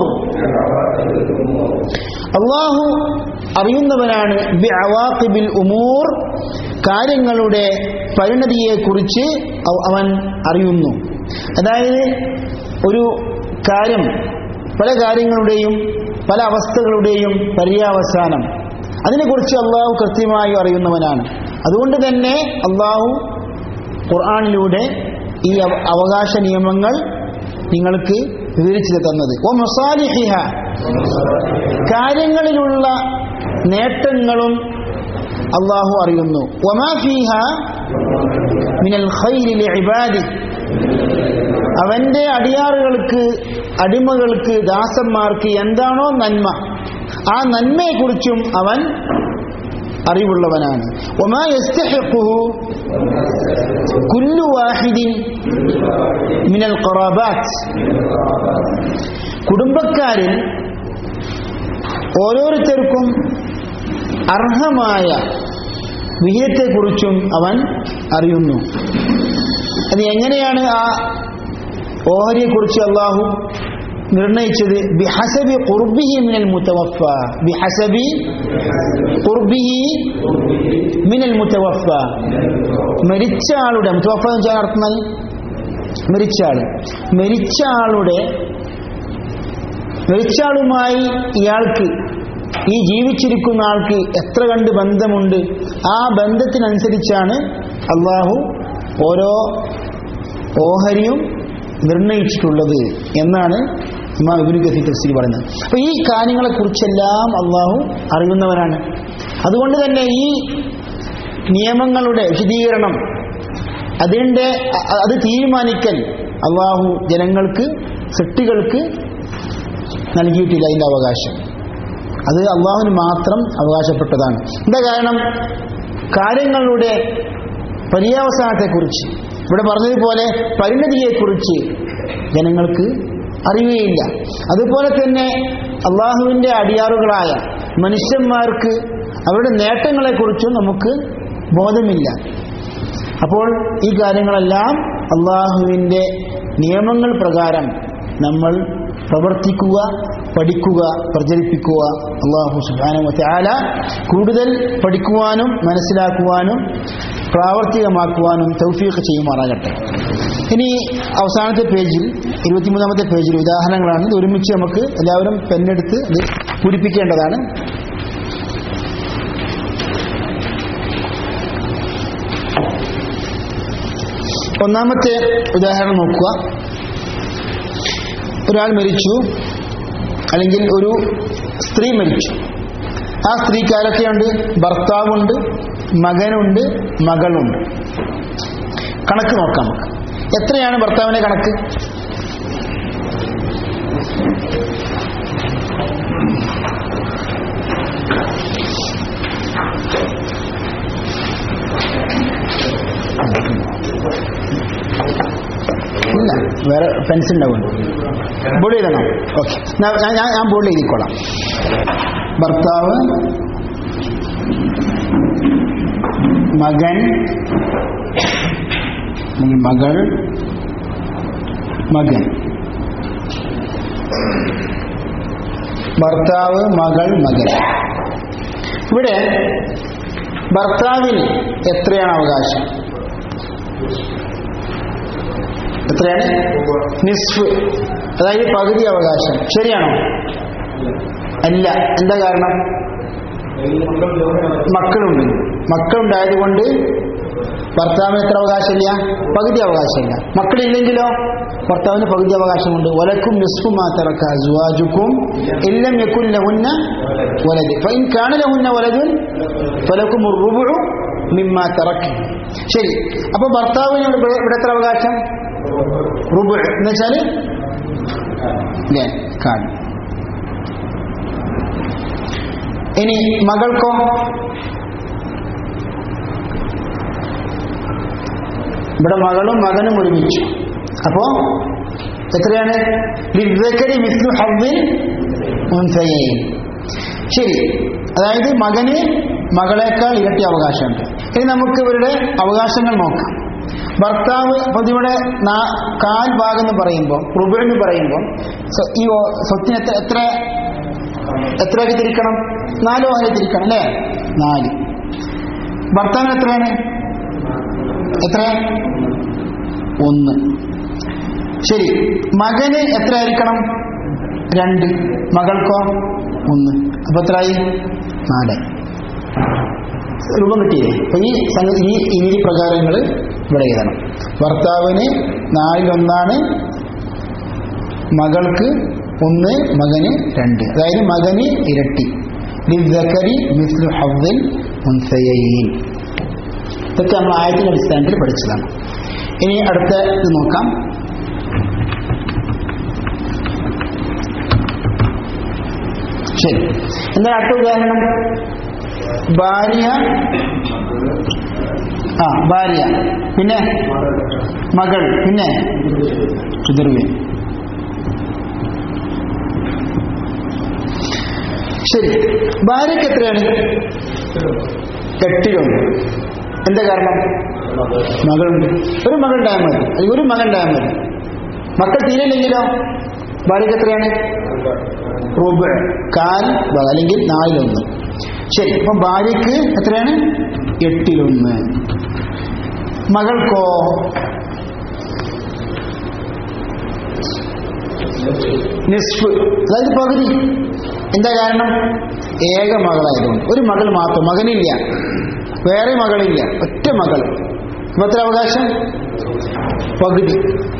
Speaker 3: അല്ലാഹു അറിയുന്നവനാണ് ബിഅവാഖിബിൽ ഉമൂർ കാര്യങ്ങളുടെ പരിണതിയെക്കുറിച്ച് അവൻ അറിയുന്നു. അതായത് ഒരു കാര്യം പല കാര്യങ്ങളുടെയും പല അവസ്ഥകളുടെയും പര്യാവസാനം അതിനെക്കുറിച്ച് അള്ളാഹു കൃത്യമായി അറിയുന്നവനാണ്. അതുകൊണ്ട് തന്നെ അള്ളാഹു ഖുർആനിലൂടെ ഈ അവകാശ നിയമങ്ങൾ നിങ്ങൾക്ക് വിവരിച്ചു തന്നത്. ഓ മസാലിഹിഹ കാര്യങ്ങളിലുള്ള നേട്ടങ്ങളും അള്ളാഹു അറിയുന്നു. വമാ ഫീഹ മിനൽ ഖൈരി ലിഇബാദി അവന്റെ അടിയാറുകൾക്ക് അടിമകൾക്ക് ദാസന്മാർക്ക് എന്താണോ നന്മ ആ നന്മയെക്കുറിച്ചും അവൻ അറിവുള്ളവനാണ്. വമാ യസ്തഹിഖുഹു കുല്ലു വാഹിദിൻ മിനൽ ഖറാബാത്ത് കുടുംബക്കാരിൽ ഓരോരുത്തർക്കും അർഹമായ വിഹിതത്തെക്കുറിച്ചും അവൻ അറിയുന്നു. അത് എങ്ങനെയാണ് ആ ഓഹരിയെക്കുറിച്ച് അള്ളാഹു നിർണയിച്ചത്? ബിഹസബി ഖുർബിഹി മിനൽ മുതവഫ ബിഹസബി ഖുർബിഹി മിനൽ മുതവഫ മരിച്ച ആളുടെ മുതവഫ എന്ന് വെച്ചാൽ അർത്ഥം മരിച്ച ആൾ മരിച്ച ആളുടെ മരിച്ച ആളുമായി ഇയാൾക്ക് ഈ ജീവിച്ചിരിക്കുന്ന ആൾക്ക് എത്ര കണ്ട് ബന്ധമുണ്ട് ആ ബന്ധത്തിനനുസരിച്ചാണ് അള്ളാഹു ഓരോ ഓഹരിയും നിർണയിച്ചിട്ടുള്ളത് എന്നാണ് ഇമാം ഇബ്നു കസീർ തഫ്സീർ പറയുന്നത്. അപ്പോൾ ഈ കാര്യങ്ങളെക്കുറിച്ചെല്ലാം അള്ളാഹു അറിയുന്നവനാണ്. അതുകൊണ്ട് തന്നെ ഈ നിയമങ്ങളുടെ വിശദീകരണം, അതിൻ്റെ അത് തീരുമാനിക്കൽ അള്ളാഹു ജനങ്ങൾക്ക്, സൃഷ്ടികൾക്ക് നൽകിയിട്ടില്ല. അതിൻ്റെ അവകാശം അത് അള്ളാഹുവിന് മാത്രം അവകാശപ്പെട്ടതാണ്. എന്താ കാരണം? കാര്യങ്ങളുടെ പര്യവസാനത്തെക്കുറിച്ച്, ഇവിടെ പറഞ്ഞതുപോലെ പരിണതിയെക്കുറിച്ച് ജനങ്ങൾക്ക് അറിയുകയില്ല. അതുപോലെ തന്നെ അള്ളാഹുവിൻ്റെ അടിയാറുകളായ മനുഷ്യന്മാർക്ക് അവരുടെ നേട്ടങ്ങളെക്കുറിച്ചും നമുക്ക് ബോധമില്ല. അപ്പോൾ ഈ കാര്യങ്ങളെല്ലാം അള്ളാഹുവിൻ്റെ നിയമങ്ങൾ പ്രകാരം നമ്മൾ പ്രവർത്തിക്കുക, പഠിക്കുക, പ്രചരിപ്പിക്കുക. അള്ളാഹു സുബ്ഹാനഹു വ തആല കൂടുതൽ പഠിക്കുവാനും മനസ്സിലാക്കുവാനും പ്രാവർത്തികമാക്കുവാനും തൗഫീഖ് ചെയ്യുമാറാകട്ടെ. ഇനി അവസാനത്തെ പേജിൽ, ഇരുപത്തിമൂന്നാമത്തെ പേജിൽ ഉദാഹരണങ്ങളാണ്. ഇത് ഒരുമിച്ച് നമുക്ക് എല്ലാവരും പെന്നെടുത്ത് ഇത് പൂരിപ്പിക്കേണ്ടതാണ്. ഒന്നാമത്തെ ഉദാഹരണം നോക്കുക. ഒരാൾ മരിച്ചു, അല്ലെങ്കിൽ ഒരു സ്ത്രീ മരിച്ചു. ആ സ്ത്രീക്ക് ആരൊക്കെയുണ്ട്? ഭർത്താവുണ്ട്, മകനുണ്ട്, മകളുണ്ട്. കണക്ക് നോക്കാം നമുക്ക്. എത്രയാണ് ഭർത്താവിന്റെ കണക്ക്? ഇല്ല, വേറെ പെൻസിൽ ഉണ്ടാവുമല്ലോ. ബോർഡ് എഴുതണം. ഓക്കെ, ഞാൻ ബോർഡിൽ എഴുതിക്കോളാം. ഭർത്താവ്, മകൻ, മകൾ, മകൻ. ഭർത്താവ്, മകൾ, മകൻ. ഇവിടെ ഭർത്താവിന് എത്രയാണ് അവകാശം? എത്രയാണ്? നിസ്ഫ്, അതായത് പകുതി അവകാശം. ശരിയാണോ? അല്ല. എന്താ കാരണം? മക്കളുണ്ട്. മക്കളുണ്ടായതുകൊണ്ട് ഭർത്താവിന് എത്ര അവകാശമില്ല? പകുതി അവകാശമില്ല. മക്കളില്ലെങ്കിലോ ഭർത്താവിന് പകുതി അവകാശമുണ്ട്. വലക്കും നിസ്ഫു മാ തറക അസ്വാജുക്കും ഇല്ലം യകുൻ ലഹുന്ന വലദ് ഫഇൻ കാന ലഹുന്ന വലദുൻ ഫലക്കും റുബഉ മിമ്മാ തറക. ശരി, അപ്പോൾ ഭർത്താവിന് ഇവിടെ എത്ര അവകാശം? റുബഉ എന്ന് വെച്ചാൽ അല്ലേ, കാൽ. ഇനി മകൾക്കോ? ഇവിടെ മകളും മകനും ഒരുമിച്ചു. അപ്പോ എത്രയാണ്? ലിസ്സകരി മിസ്ലു ഹദ്ദിൽ ഉൻസയൈൻ. ശരി, അതായത് മകന് മകളേക്കാൾ ഇരട്ടി അവകാശമുണ്ട്. ഇനി നമുക്ക് ഇവരുടെ അവകാശങ്ങൾ നോക്കാം. ഭർത്താവ് പൊതുവിടെ കാൽ ഭാഗം എന്ന് പറയുമ്പോൾ, റുബു എന്ന് പറയുമ്പോൾ ഈ സ്വത്തിന് എത്ര എത്ര എത്രയൊക്കെ തിരിക്കണം? നാലോ ആയി തിരിക്കണം അല്ലേ? നാല്. ഭർത്താവിന് എത്രയാണ്? എത്ര? ഒന്ന്. ശരി, മകന് എത്ര ആയിരിക്കണം? രണ്ട്. മകൾക്കോ? ഒന്ന്. അപ്പൊ എത്രയായി? നാല്. രൂപം കിട്ടിയേ. അപ്പൊ ഈ ഈ ഇനി പ്രകാരങ്ങൾ ഇവിടെ എഴുതണം. ഭർത്താവിന് നാലിലൊന്നാണ്, മകൾക്ക് ഒന്ന്, മകന് രണ്ട്. അതായത് മകന് ഇരട്ടി. ലിസ്സകരി മിസ്ലു ഹദ്ദിൽ ഉൻസയൈൻ. ഇതൊക്കെ നമ്മൾ ആയത്തിന്റെ അടിസ്ഥാനത്തിൽ പഠിച്ചതാണ്. ഇനി അടുത്ത ഇത് നോക്കാം. ശരി, എന്താ അടുത്ത ഉദാഹരണം? ഭാര്യ, ആ ഭാര്യ, പിന്നെ മകൾ, പിന്നെ പിതൃവ്യം. ശരി, ഭാര്യക്ക് എത്രയാണ്? എട്ടിലുണ്ട്. എന്താ കാരണം? മകളുണ്ട്. ഒരു മകൾ ഉണ്ടായാൽ മതി, അല്ലെങ്കിൽ ഒരു മകൻ ഉണ്ടായാൽ മതി. മക്കൾ തീരെയില്ലെങ്കിലോ ഭാര്യക്ക് എത്രയാണ്? റുബ്, കാൽ, അല്ലെങ്കിൽ നാലിലൊന്ന്. ശരി, അപ്പൊ ഭാര്യക്ക് എത്രയാണ്? എട്ടിലൊന്ന്. മകൾക്കോ? നിസ്ഫ്, അതായത് പകുതി. എന്താ കാരണം? ഏക മകളായതുകൊണ്ട്. ഒരു മകൾ മാത്രം, മകനില്ല, വേറെ മകളില്ല, ഒറ്റ മകൾ. അപ്പൊ എത്ര അവകാശം? പകുതി.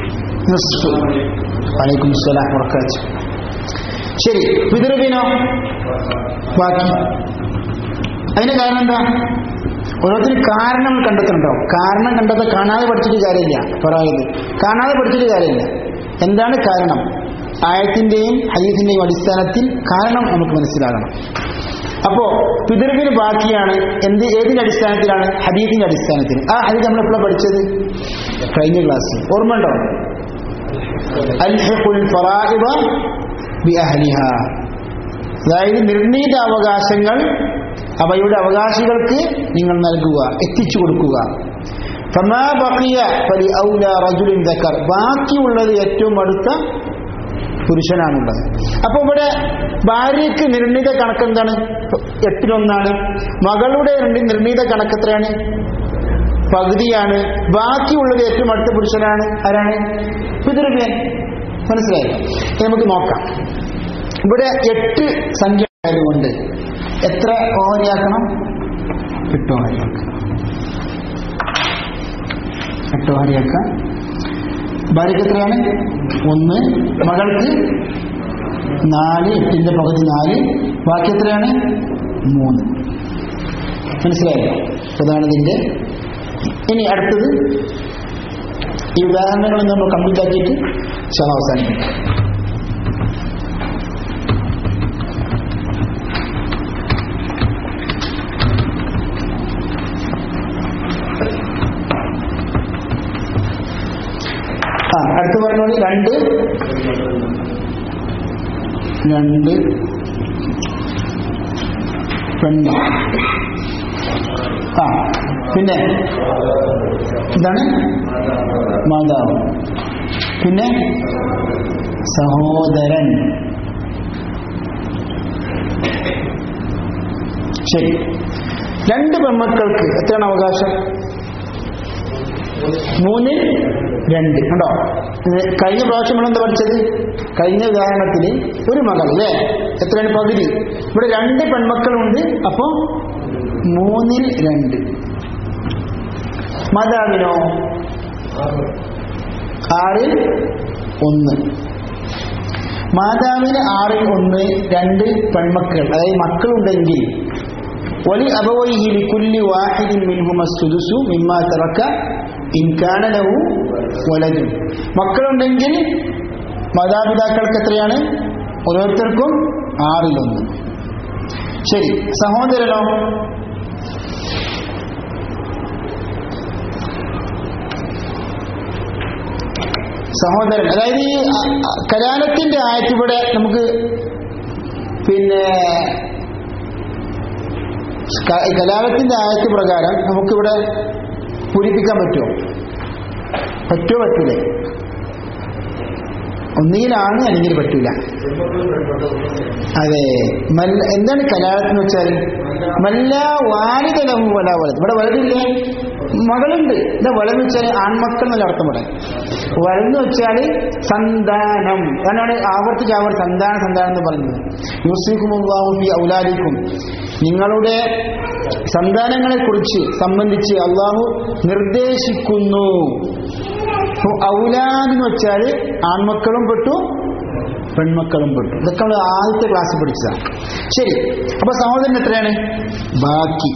Speaker 3: വലൈക്കും അസ്സലാം വറഹ്മത്തുള്ളാഹി. ശരി, പിതൃവിനോ? ബാക്കി. അതിന്റെ കാരണം എന്താ? ഓരോരുത്തരും കാരണം കണ്ടെത്തുന്നുണ്ടോ? കാരണം കണ്ടെത്താൻ കാണാതെ പഠിച്ചിട്ട് കാര്യമില്ല. പറയുന്നത് കാണാതെ പഠിച്ചിട്ട് കാര്യമില്ല. എന്താണ് കാരണം? ആയത്തിന്റെയും ഹദീസിന്റെയും അടിസ്ഥാനത്തിൽ കാരണം നമുക്ക് മനസ്സിലാകണം. അപ്പോ പിതൃവിന് ബാക്കിയാണ്. എന്ത് ഏതിന്റെ അടിസ്ഥാനത്തിലാണ്? ഹദീസിന്റെ അടിസ്ഥാനത്തിൽ. ആ ഹദീസ് നമ്മൾ എപ്പോഴാണ് പഠിച്ചത്? കഴിഞ്ഞ ക്ലാസ്സിൽ. ഓർമ്മയുണ്ടോ? അൽഹിഖുൽ ഫറാഇദ ബിഅഹ്ലിഹാ, അതായത് നിർണീത അവകാശങ്ങൾ അവയുടെ അവകാശികൾക്ക് നിങ്ങൾ നൽകുക, എത്തിച്ചു കൊടുക്കുക. ഫമാ ബഖിയ ഫലിഔലാ റജുലിൻ ദക്കർ, ബാക്കിയുള്ളത് ഏറ്റവും അടുത്ത പുരുഷനാണുള്ളത്. അപ്പൊ ഇവിടെ ഭാര്യയ്ക്ക് നിർണീത കണക്ക് എന്താണ്? എട്ടിലൊന്നാണ്. മകളുടെ നിർണീത കണക്ക് എത്രയാണ്? പകുതിയാണ്. ബാക്കിയുള്ളത് ഏറ്റവും അടുത്ത പുരുഷനാണ്. ആരാണ്? പിതൃവ്യൻ. മനസ്സിലായി? നമുക്ക് നോക്കാം. ഇവിടെ എട്ട് സംഖ്യ ആയതുകൊണ്ട് എത്ര ഓഹരിയാക്കണം? എട്ട് ഓഹരിയാക്കാം. എട്ട് ഓഹരിയാക്കാം. ഭാര്യക്ക് എത്രയാണ്? ഒന്ന്. മകൾക്ക് നാല്. എട്ടിന്റെ പകുതി നാല്. ബാക്കി എത്രയാണ്? മൂന്ന്. മനസ്സിലായോ? അതാണ് ഇതിന്റെ. ഇനി അടുത്തത് ഈ ഉദാഹരണങ്ങൾ നമ്മൾ കംപ്ലീറ്റ് ആക്കിയിട്ട് ശാല അവസാനിക്കും. ആ അടുത്ത് പറഞ്ഞോളി. രണ്ട് രണ്ട് പെണ്ണ്. ആ പിന്നെ എന്താണ്? മാതാവ്. പിന്നെ സഹോദരൻ. ശരി, രണ്ട് പെൺമക്കൾക്ക് എത്രയാണ് അവകാശം? മൂന്നിൽ രണ്ട്. കണ്ടോ? കഴിഞ്ഞ പ്രാവശ്യം നമ്മൾ എന്താ പഠിച്ചത്? കഴിഞ്ഞ ഉദാഹരണത്തിൽ ഒരു മകൾ അല്ലേ? എത്രയാണ്? പകുതി. ഇവിടെ രണ്ട് പെൺമക്കളുണ്ട്. അപ്പോ മൂന്നിൽ രണ്ട്. മാതാവിനോ? ആറിൽ ഒന്ന്. മാതാവിന് ആറിൽ ഒന്ന്. രണ്ട് പെൺമക്കൾ, അതായത് മക്കളുണ്ടെങ്കിൽ വലി അബവൈഹി ലികുല്ലി വാഹിദിൻ മിൻഹുമ സുദുസു മിമ്മാ തറക ഇൻ കാന ലഹു വലദ്. മക്കളുണ്ടെങ്കിൽ മാതാപിതാക്കൾക്ക് എത്രയാണ്? ഓരോരുത്തർക്കും ആറിലൊന്ന്. ശരി, സഹോദരനോ? സഹോദരൻ, അതായത് ഈ കലാലത്തിന്റെ ആയത്തിവിടെ നമുക്ക് പിന്നെ കലാലത്തിന്റെ ആയത്ത് പ്രകാരം നമുക്കിവിടെ പൂരിപ്പിക്കാൻ പറ്റുമോ? പറ്റുമോ? പറ്റൂലേ? ഒന്നുകിലാണ്, അല്ലെങ്കിൽ പറ്റൂല. അതെ. മല്ല എന്താണ് കലാലത്തെന്ന് വെച്ചാൽ? മല്ല വാലിദ ലഹു വലാ വലദ്. ഇവിടെ വലതില്ലേ? മകളുണ്ട്. എന്താ വലന്ന് വെച്ചാൽ? ആൺമക്കൾ എന്നല്ല അർത്ഥം പറയാം. വലന്ന് വെച്ചാൽ സന്താനം. അതാണ് ആവർത്തിച്ച് ആവർത്തി സന്താനം സന്താനം എന്ന് പറയുന്നത്. യൂസിക്കുമുല്ലാഹു ഫീ ഔലാദിക്കും, നിങ്ങളുടെ സന്താനങ്ങളെ കുറിച്ച് സംബന്ധിച്ച് അള്ളാഹു നിർദ്ദേശിക്കുന്നു. ഔലാദ് എന്ന് വെച്ചാൽ ആൺമക്കളും പെട്ടു പെൺമക്കളും പെട്ടു. ഇതൊക്കെ നമ്മൾ ആദ്യത്തെ ക്ലാസ് പഠിച്ചതാണ്. ശരി, അപ്പൊ സഹോദരൻ എത്രയാണ്? ബാക്കി.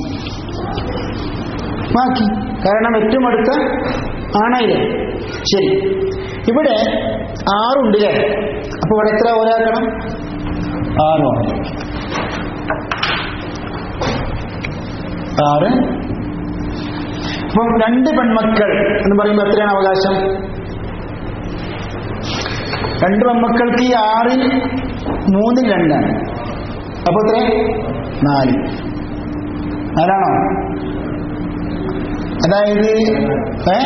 Speaker 3: ബാക്കി കാരണം ഏറ്റവും അടുത്ത ആണായില്ലേ? ശരി, ഇവിടെ ആറുണ്ടല്ലേ? അപ്പൊ ഇവിടെ എത്ര ഓരാക്കണം? ആറോ? ആറ്. അപ്പൊ രണ്ട് പെൺമക്കൾ എന്ന് പറയുമ്പോൾ എത്രയാണ് അവകാശം? രണ്ട് പെൺമക്കൾക്ക് ഈ ആറിൽ മൂന്നിൽ രണ്ടാണ്. അപ്പൊ എത്ര? നാല്. നാലാണോ? അതായത് ഏ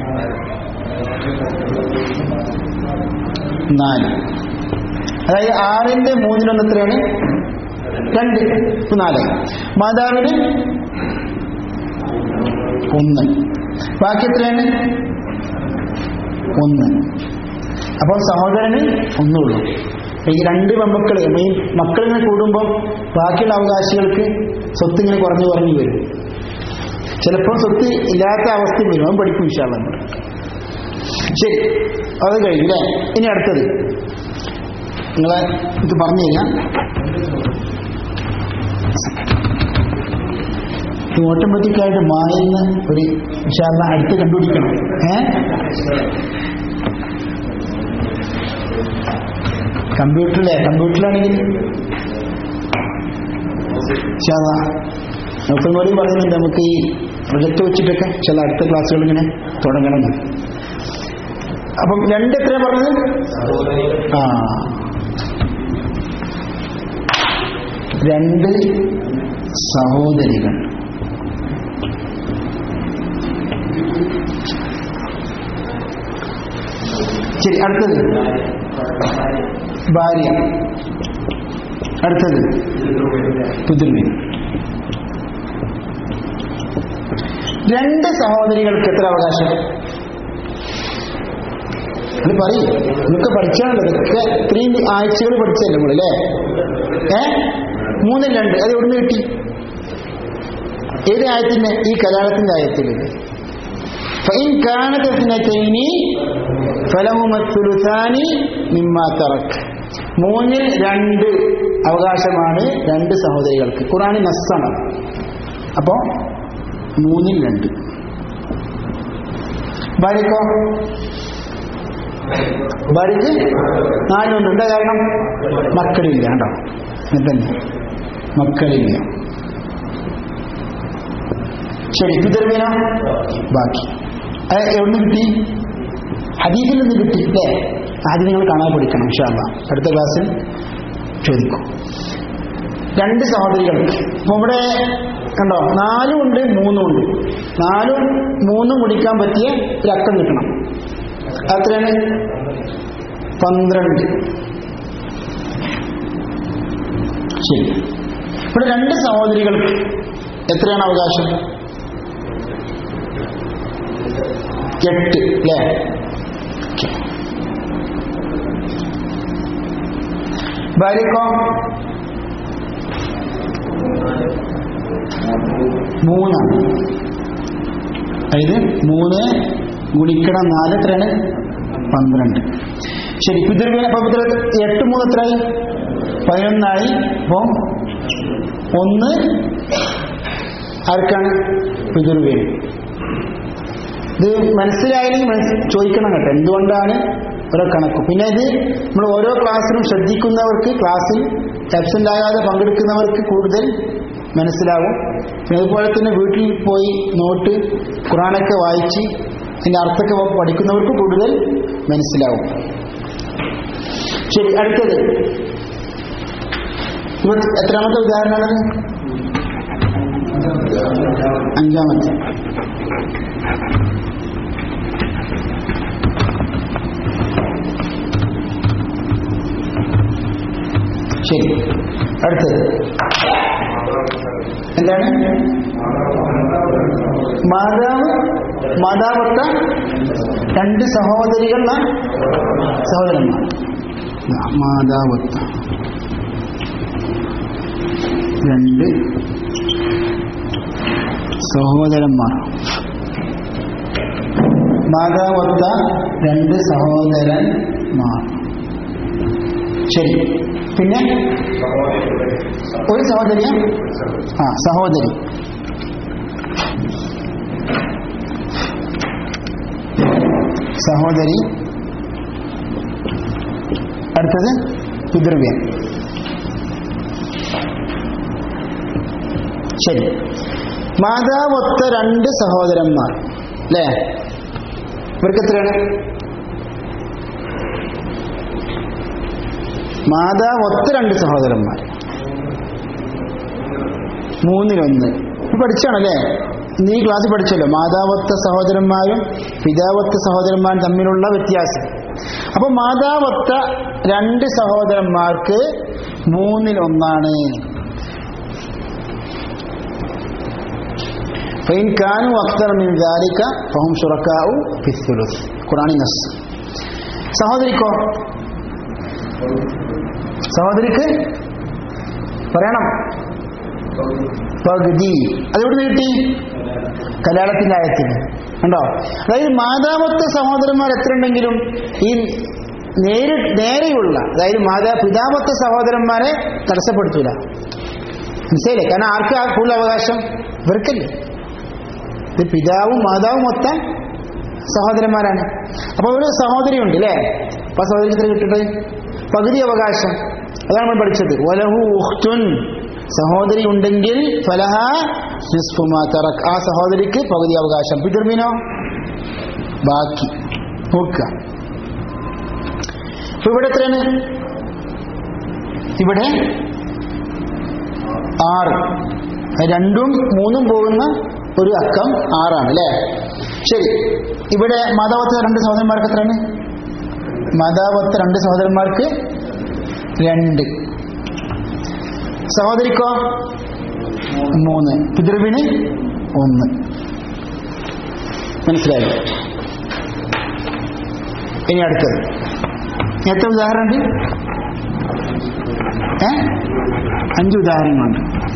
Speaker 3: നാല്. അതായത് ആറിന്റെ മൂന്നിലൊന്ന് എത്രയാണ്? രണ്ട്. നാല്. മാതാവിന് ഒന്ന്. ബാക്കി എത്രയാണ്? ഒന്ന്. അപ്പോൾ സഹോദരന് ഒന്നുള്ളൂ. ഈ രണ്ട് പെൺമക്കൾ ഈ മക്കളിങ്ങനെ കൂടുമ്പോൾ ബാക്കിയുള്ള അവകാശികൾക്ക് സ്വത്ത് ഇങ്ങനെ കുറഞ്ഞു കുറഞ്ഞു വരും. ചിലപ്പോൾ സ്വത്ത് ഇല്ലാത്ത അവസ്ഥ വരും, അവൻ പഠിക്കും ഇൻഷാ അല്ലാഹ്. ശരി, അത് കഴിഞ്ഞു അല്ലേ. ഇനി അടുത്തത് നിങ്ങളെ ഇത് പറഞ്ഞു കഴിഞ്ഞാൽ ഓട്ടോമാറ്റിക്കായിട്ട് മായുന്ന ഒരു ഇൻഷാ അല്ലാഹ് അടുത്ത് കണ്ടുപിടിക്കണം. ഏഹ് കമ്പ്യൂട്ടറിലെ കമ്പ്യൂട്ടറിലാണെങ്കിൽ ഇൻഷാ അല്ലാഹ് നോക്കുമ്പോഴും പറയുന്നുണ്ട് നമുക്ക് ഈ പ്രൊജക്ട് വെച്ചിട്ടൊക്കെ ചില അടുത്ത ക്ലാസ്സുകൾ ഇങ്ങനെ തുടങ്ങണം. അപ്പം രണ്ട് എത്ര പറഞ്ഞത്? ആ രണ്ട് സഹോദരികൾ. ശരി, അടുത്തത് ഭാര്യ. അടുത്തത് പിതൃവ്യം. രണ്ട് സഹോദരികൾക്ക് എത്ര അവകാശം? അത് പറയും, നിങ്ങൾക്ക് പഠിച്ചാണല്ലോ ഇതൊക്കെ. ഇത്രയും ആഴ്ചകൾ പഠിച്ചല്ലേ നമ്മൾ അല്ലേ? ഏ മൂന്നിൽ രണ്ട്. അത് എവിടുന്ന് കിട്ടി? ഏത് ആയത്തിന്റെ? ഈ കലാലത്തിന്റെ ആയത്തിൽ. ഫഇൻ കാനത ഇസ്നതൈനി ഫലഹുമ സുലുസാനി മിമ്മാ തറക്. മൂന്നിൽ രണ്ട് അവകാശമാണ് രണ്ട് സഹോദരികൾക്ക്. ഖുർആനിൽ നസ്സാണ്. അപ്പോ മൂന്നിൽ രണ്ട്. ഭാര്യക്കോ? ഭാര്യക്ക് നാലൊന്നും. എന്താ കാരണം? മക്കളില്ല. കേട്ടോ, എന്നിട്ടന്നെ മക്കളില്ല. ശരി, പിതൃവ്യനോ? ബാക്കി അത് എവിടുന്ന് കിട്ടി? ഹദീസിൽ നിന്ന് കിട്ടി അല്ലേ? ആദ്യം നിങ്ങൾ കാണാൻ പഠിക്കണം ഇൻഷാ അല്ലാഹ്. അടുത്ത ക്ലാസ്സിൽ ചോദിക്കും. രണ്ട് സഹോദരികൾക്ക് ഇപ്പൊ ഇവിടെ കണ്ടോ, നാലും ഉണ്ട് മൂന്നും ഉണ്ട്. നാലും മൂന്നും കുടിക്കാൻ പറ്റിയ ഒരു അക്കം കിട്ടണം. അത്രയാണ് പന്ത്രണ്ട്. ശരി, ഇവിടെ രണ്ട് സഹോദരികൾക്ക് എത്രയാണ് അവകാശം? എട്ട് അല്ലേ? ഭാര്യക്കോ? മൂന്നാണ്. അതായത് മൂന്ന് ഗുണിക്കണം നാല് എത്രയാണ്? പന്ത്രണ്ട്. ശരി, പിതൃവ്യൻ. അപ്പൊ എട്ട് മൂന്ന് എത്രയായി? പതിനൊന്നായി. അപ്പോ ഒന്ന് ആർക്കാണ്? പിതൃവ്യൻ. ഇത് മനസ്സിലായാലും ചോദിക്കണം കേട്ടോ, എന്തുകൊണ്ടാണ് ഓരോ കണക്കും. പിന്നെ ഇത് നമ്മൾ ഓരോ ക്ലാസ്സിലും ശ്രദ്ധിക്കുന്നവർക്ക്, ക്ലാസ്സിൽ ആബ്സെന്റ് ആകാതെ പങ്കെടുക്കുന്നവർക്ക് കൂടുതൽ മനസ്സിലാവും. പിന്നെ അതുപോലെ തന്നെ വീട്ടിൽ പോയി നോട്ട് ഖുർആനൊക്കെ വായിച്ച് അതിന്റെ അർത്ഥമൊക്കെ പഠിക്കുന്നവർക്ക് കൂടുതൽ മനസ്സിലാവും. ശരി, അടുത്തത് എത്രാമത്തെ ഉദാഹരണമാണ്? അഞ്ചാമത്തെ. ശരി, അടുത്തത് എന്താണ്? മാതാവ് മാതാവത്ത രണ്ട് സഹോദരികളുടെ സഹോദരന്മാർ. മാതാവത്ത രണ്ട് സഹോദരന്മാർ. മാതാവത്ത രണ്ട് സഹോദരന്മാർ. ശരി, പിന്നെ ഒരു സഹോദരിയ? ആ, സഹോദരി. സഹോദരി. അടുത്തത് പിതൃവ്യൻ. ശരി, മാതാവൊത്ത രണ്ട് സഹോദരന്മാർ അല്ലേ? ഇവർക്ക് എത്രയാണ്? മാതാവൊത്ത രണ്ട് സഹോദരന്മാർ മൂന്നിലൊന്ന്. ഇപ്പൊ പഠിച്ചാണല്ലേ? നീ ക്ലാസ്സിൽ പഠിച്ചല്ലോ മാതാവൊത്ത സഹോദരന്മാരും പിതാവൊത്ത സഹോദരന്മാരും തമ്മിലുള്ള വ്യത്യാസം. അപ്പൊ മാതാവൊത്ത രണ്ട് സഹോദരന്മാർക്ക് മൂന്നിലൊന്നാണ്. فإن كانوا أكثر من ذلك فهم شركاء في الثلث. ഖുർആനി നസ്. സഹോദരിക്കോ? സഹോദരിക്ക് പറയണം പകുതി. അതെവിടുന്ന് കിട്ടി? കലാലത്തിന്റെ ആയത്തിൽ ഉണ്ടോ? അതായത് മാതാവത്തെ സഹോദരന്മാർ എത്ര ഉണ്ടെങ്കിലും ഈ നേരി നേരെയുള്ള അതായത് മാതാ പിതാവത്തെ സഹോദരന്മാരെ തടസ്സപ്പെടുത്തൂല. മനസ്സിലായില്ലേ? കാരണം ആർക്ക് ആ കൂടുതൽ അവകാശം? ഇവർക്കല്ലേ. ഇത് പിതാവും മാതാവും ഒത്ത സഹോദരന്മാരാണ്. അപ്പൊ ഒരു സഹോദരി ഉണ്ട് അല്ലേ? അപ്പൊ സഹോദരി എത്ര കിട്ടുന്നത്? പകുതി അവകാശം. അതാണ് നമ്മൾ പഠിച്ചത്. വലഹു ഉഖ്തുൻ, സഹോദരി ഉണ്ടെങ്കിൽ ഫലഹ നിസ്ഫു മാ തറക്, ആ സഹോദരിക്ക് പകുതി അവകാശം. പിതൃമീനോ ബാക്കി. നോക്കുക ഇപ്പൊ ഇവിടെ എത്രയാണ്? ഇവിടെ ആറ്. രണ്ടും മൂന്നും പോകുന്ന ഒരു അക്കം ആറാണ് അല്ലേ? ശരി. ഇവിടെ മാതാവത്തെ രണ്ട് സഹോദരന്മാർക്ക് എത്രയാണ്? മാതാവത്തെ രണ്ട് സഹോദരന്മാർക്ക് രണ്ട്. സഹോദരിക്കോ മൂന്ന്. പിതൃവിന് ഒന്ന്. മനസ്സിലായി? ഇനി അടുത്തത് എത്ര ഉദാഹരണമുണ്ട്? ഏ അഞ്ച് ഉദാഹരണങ്ങളുണ്ട്.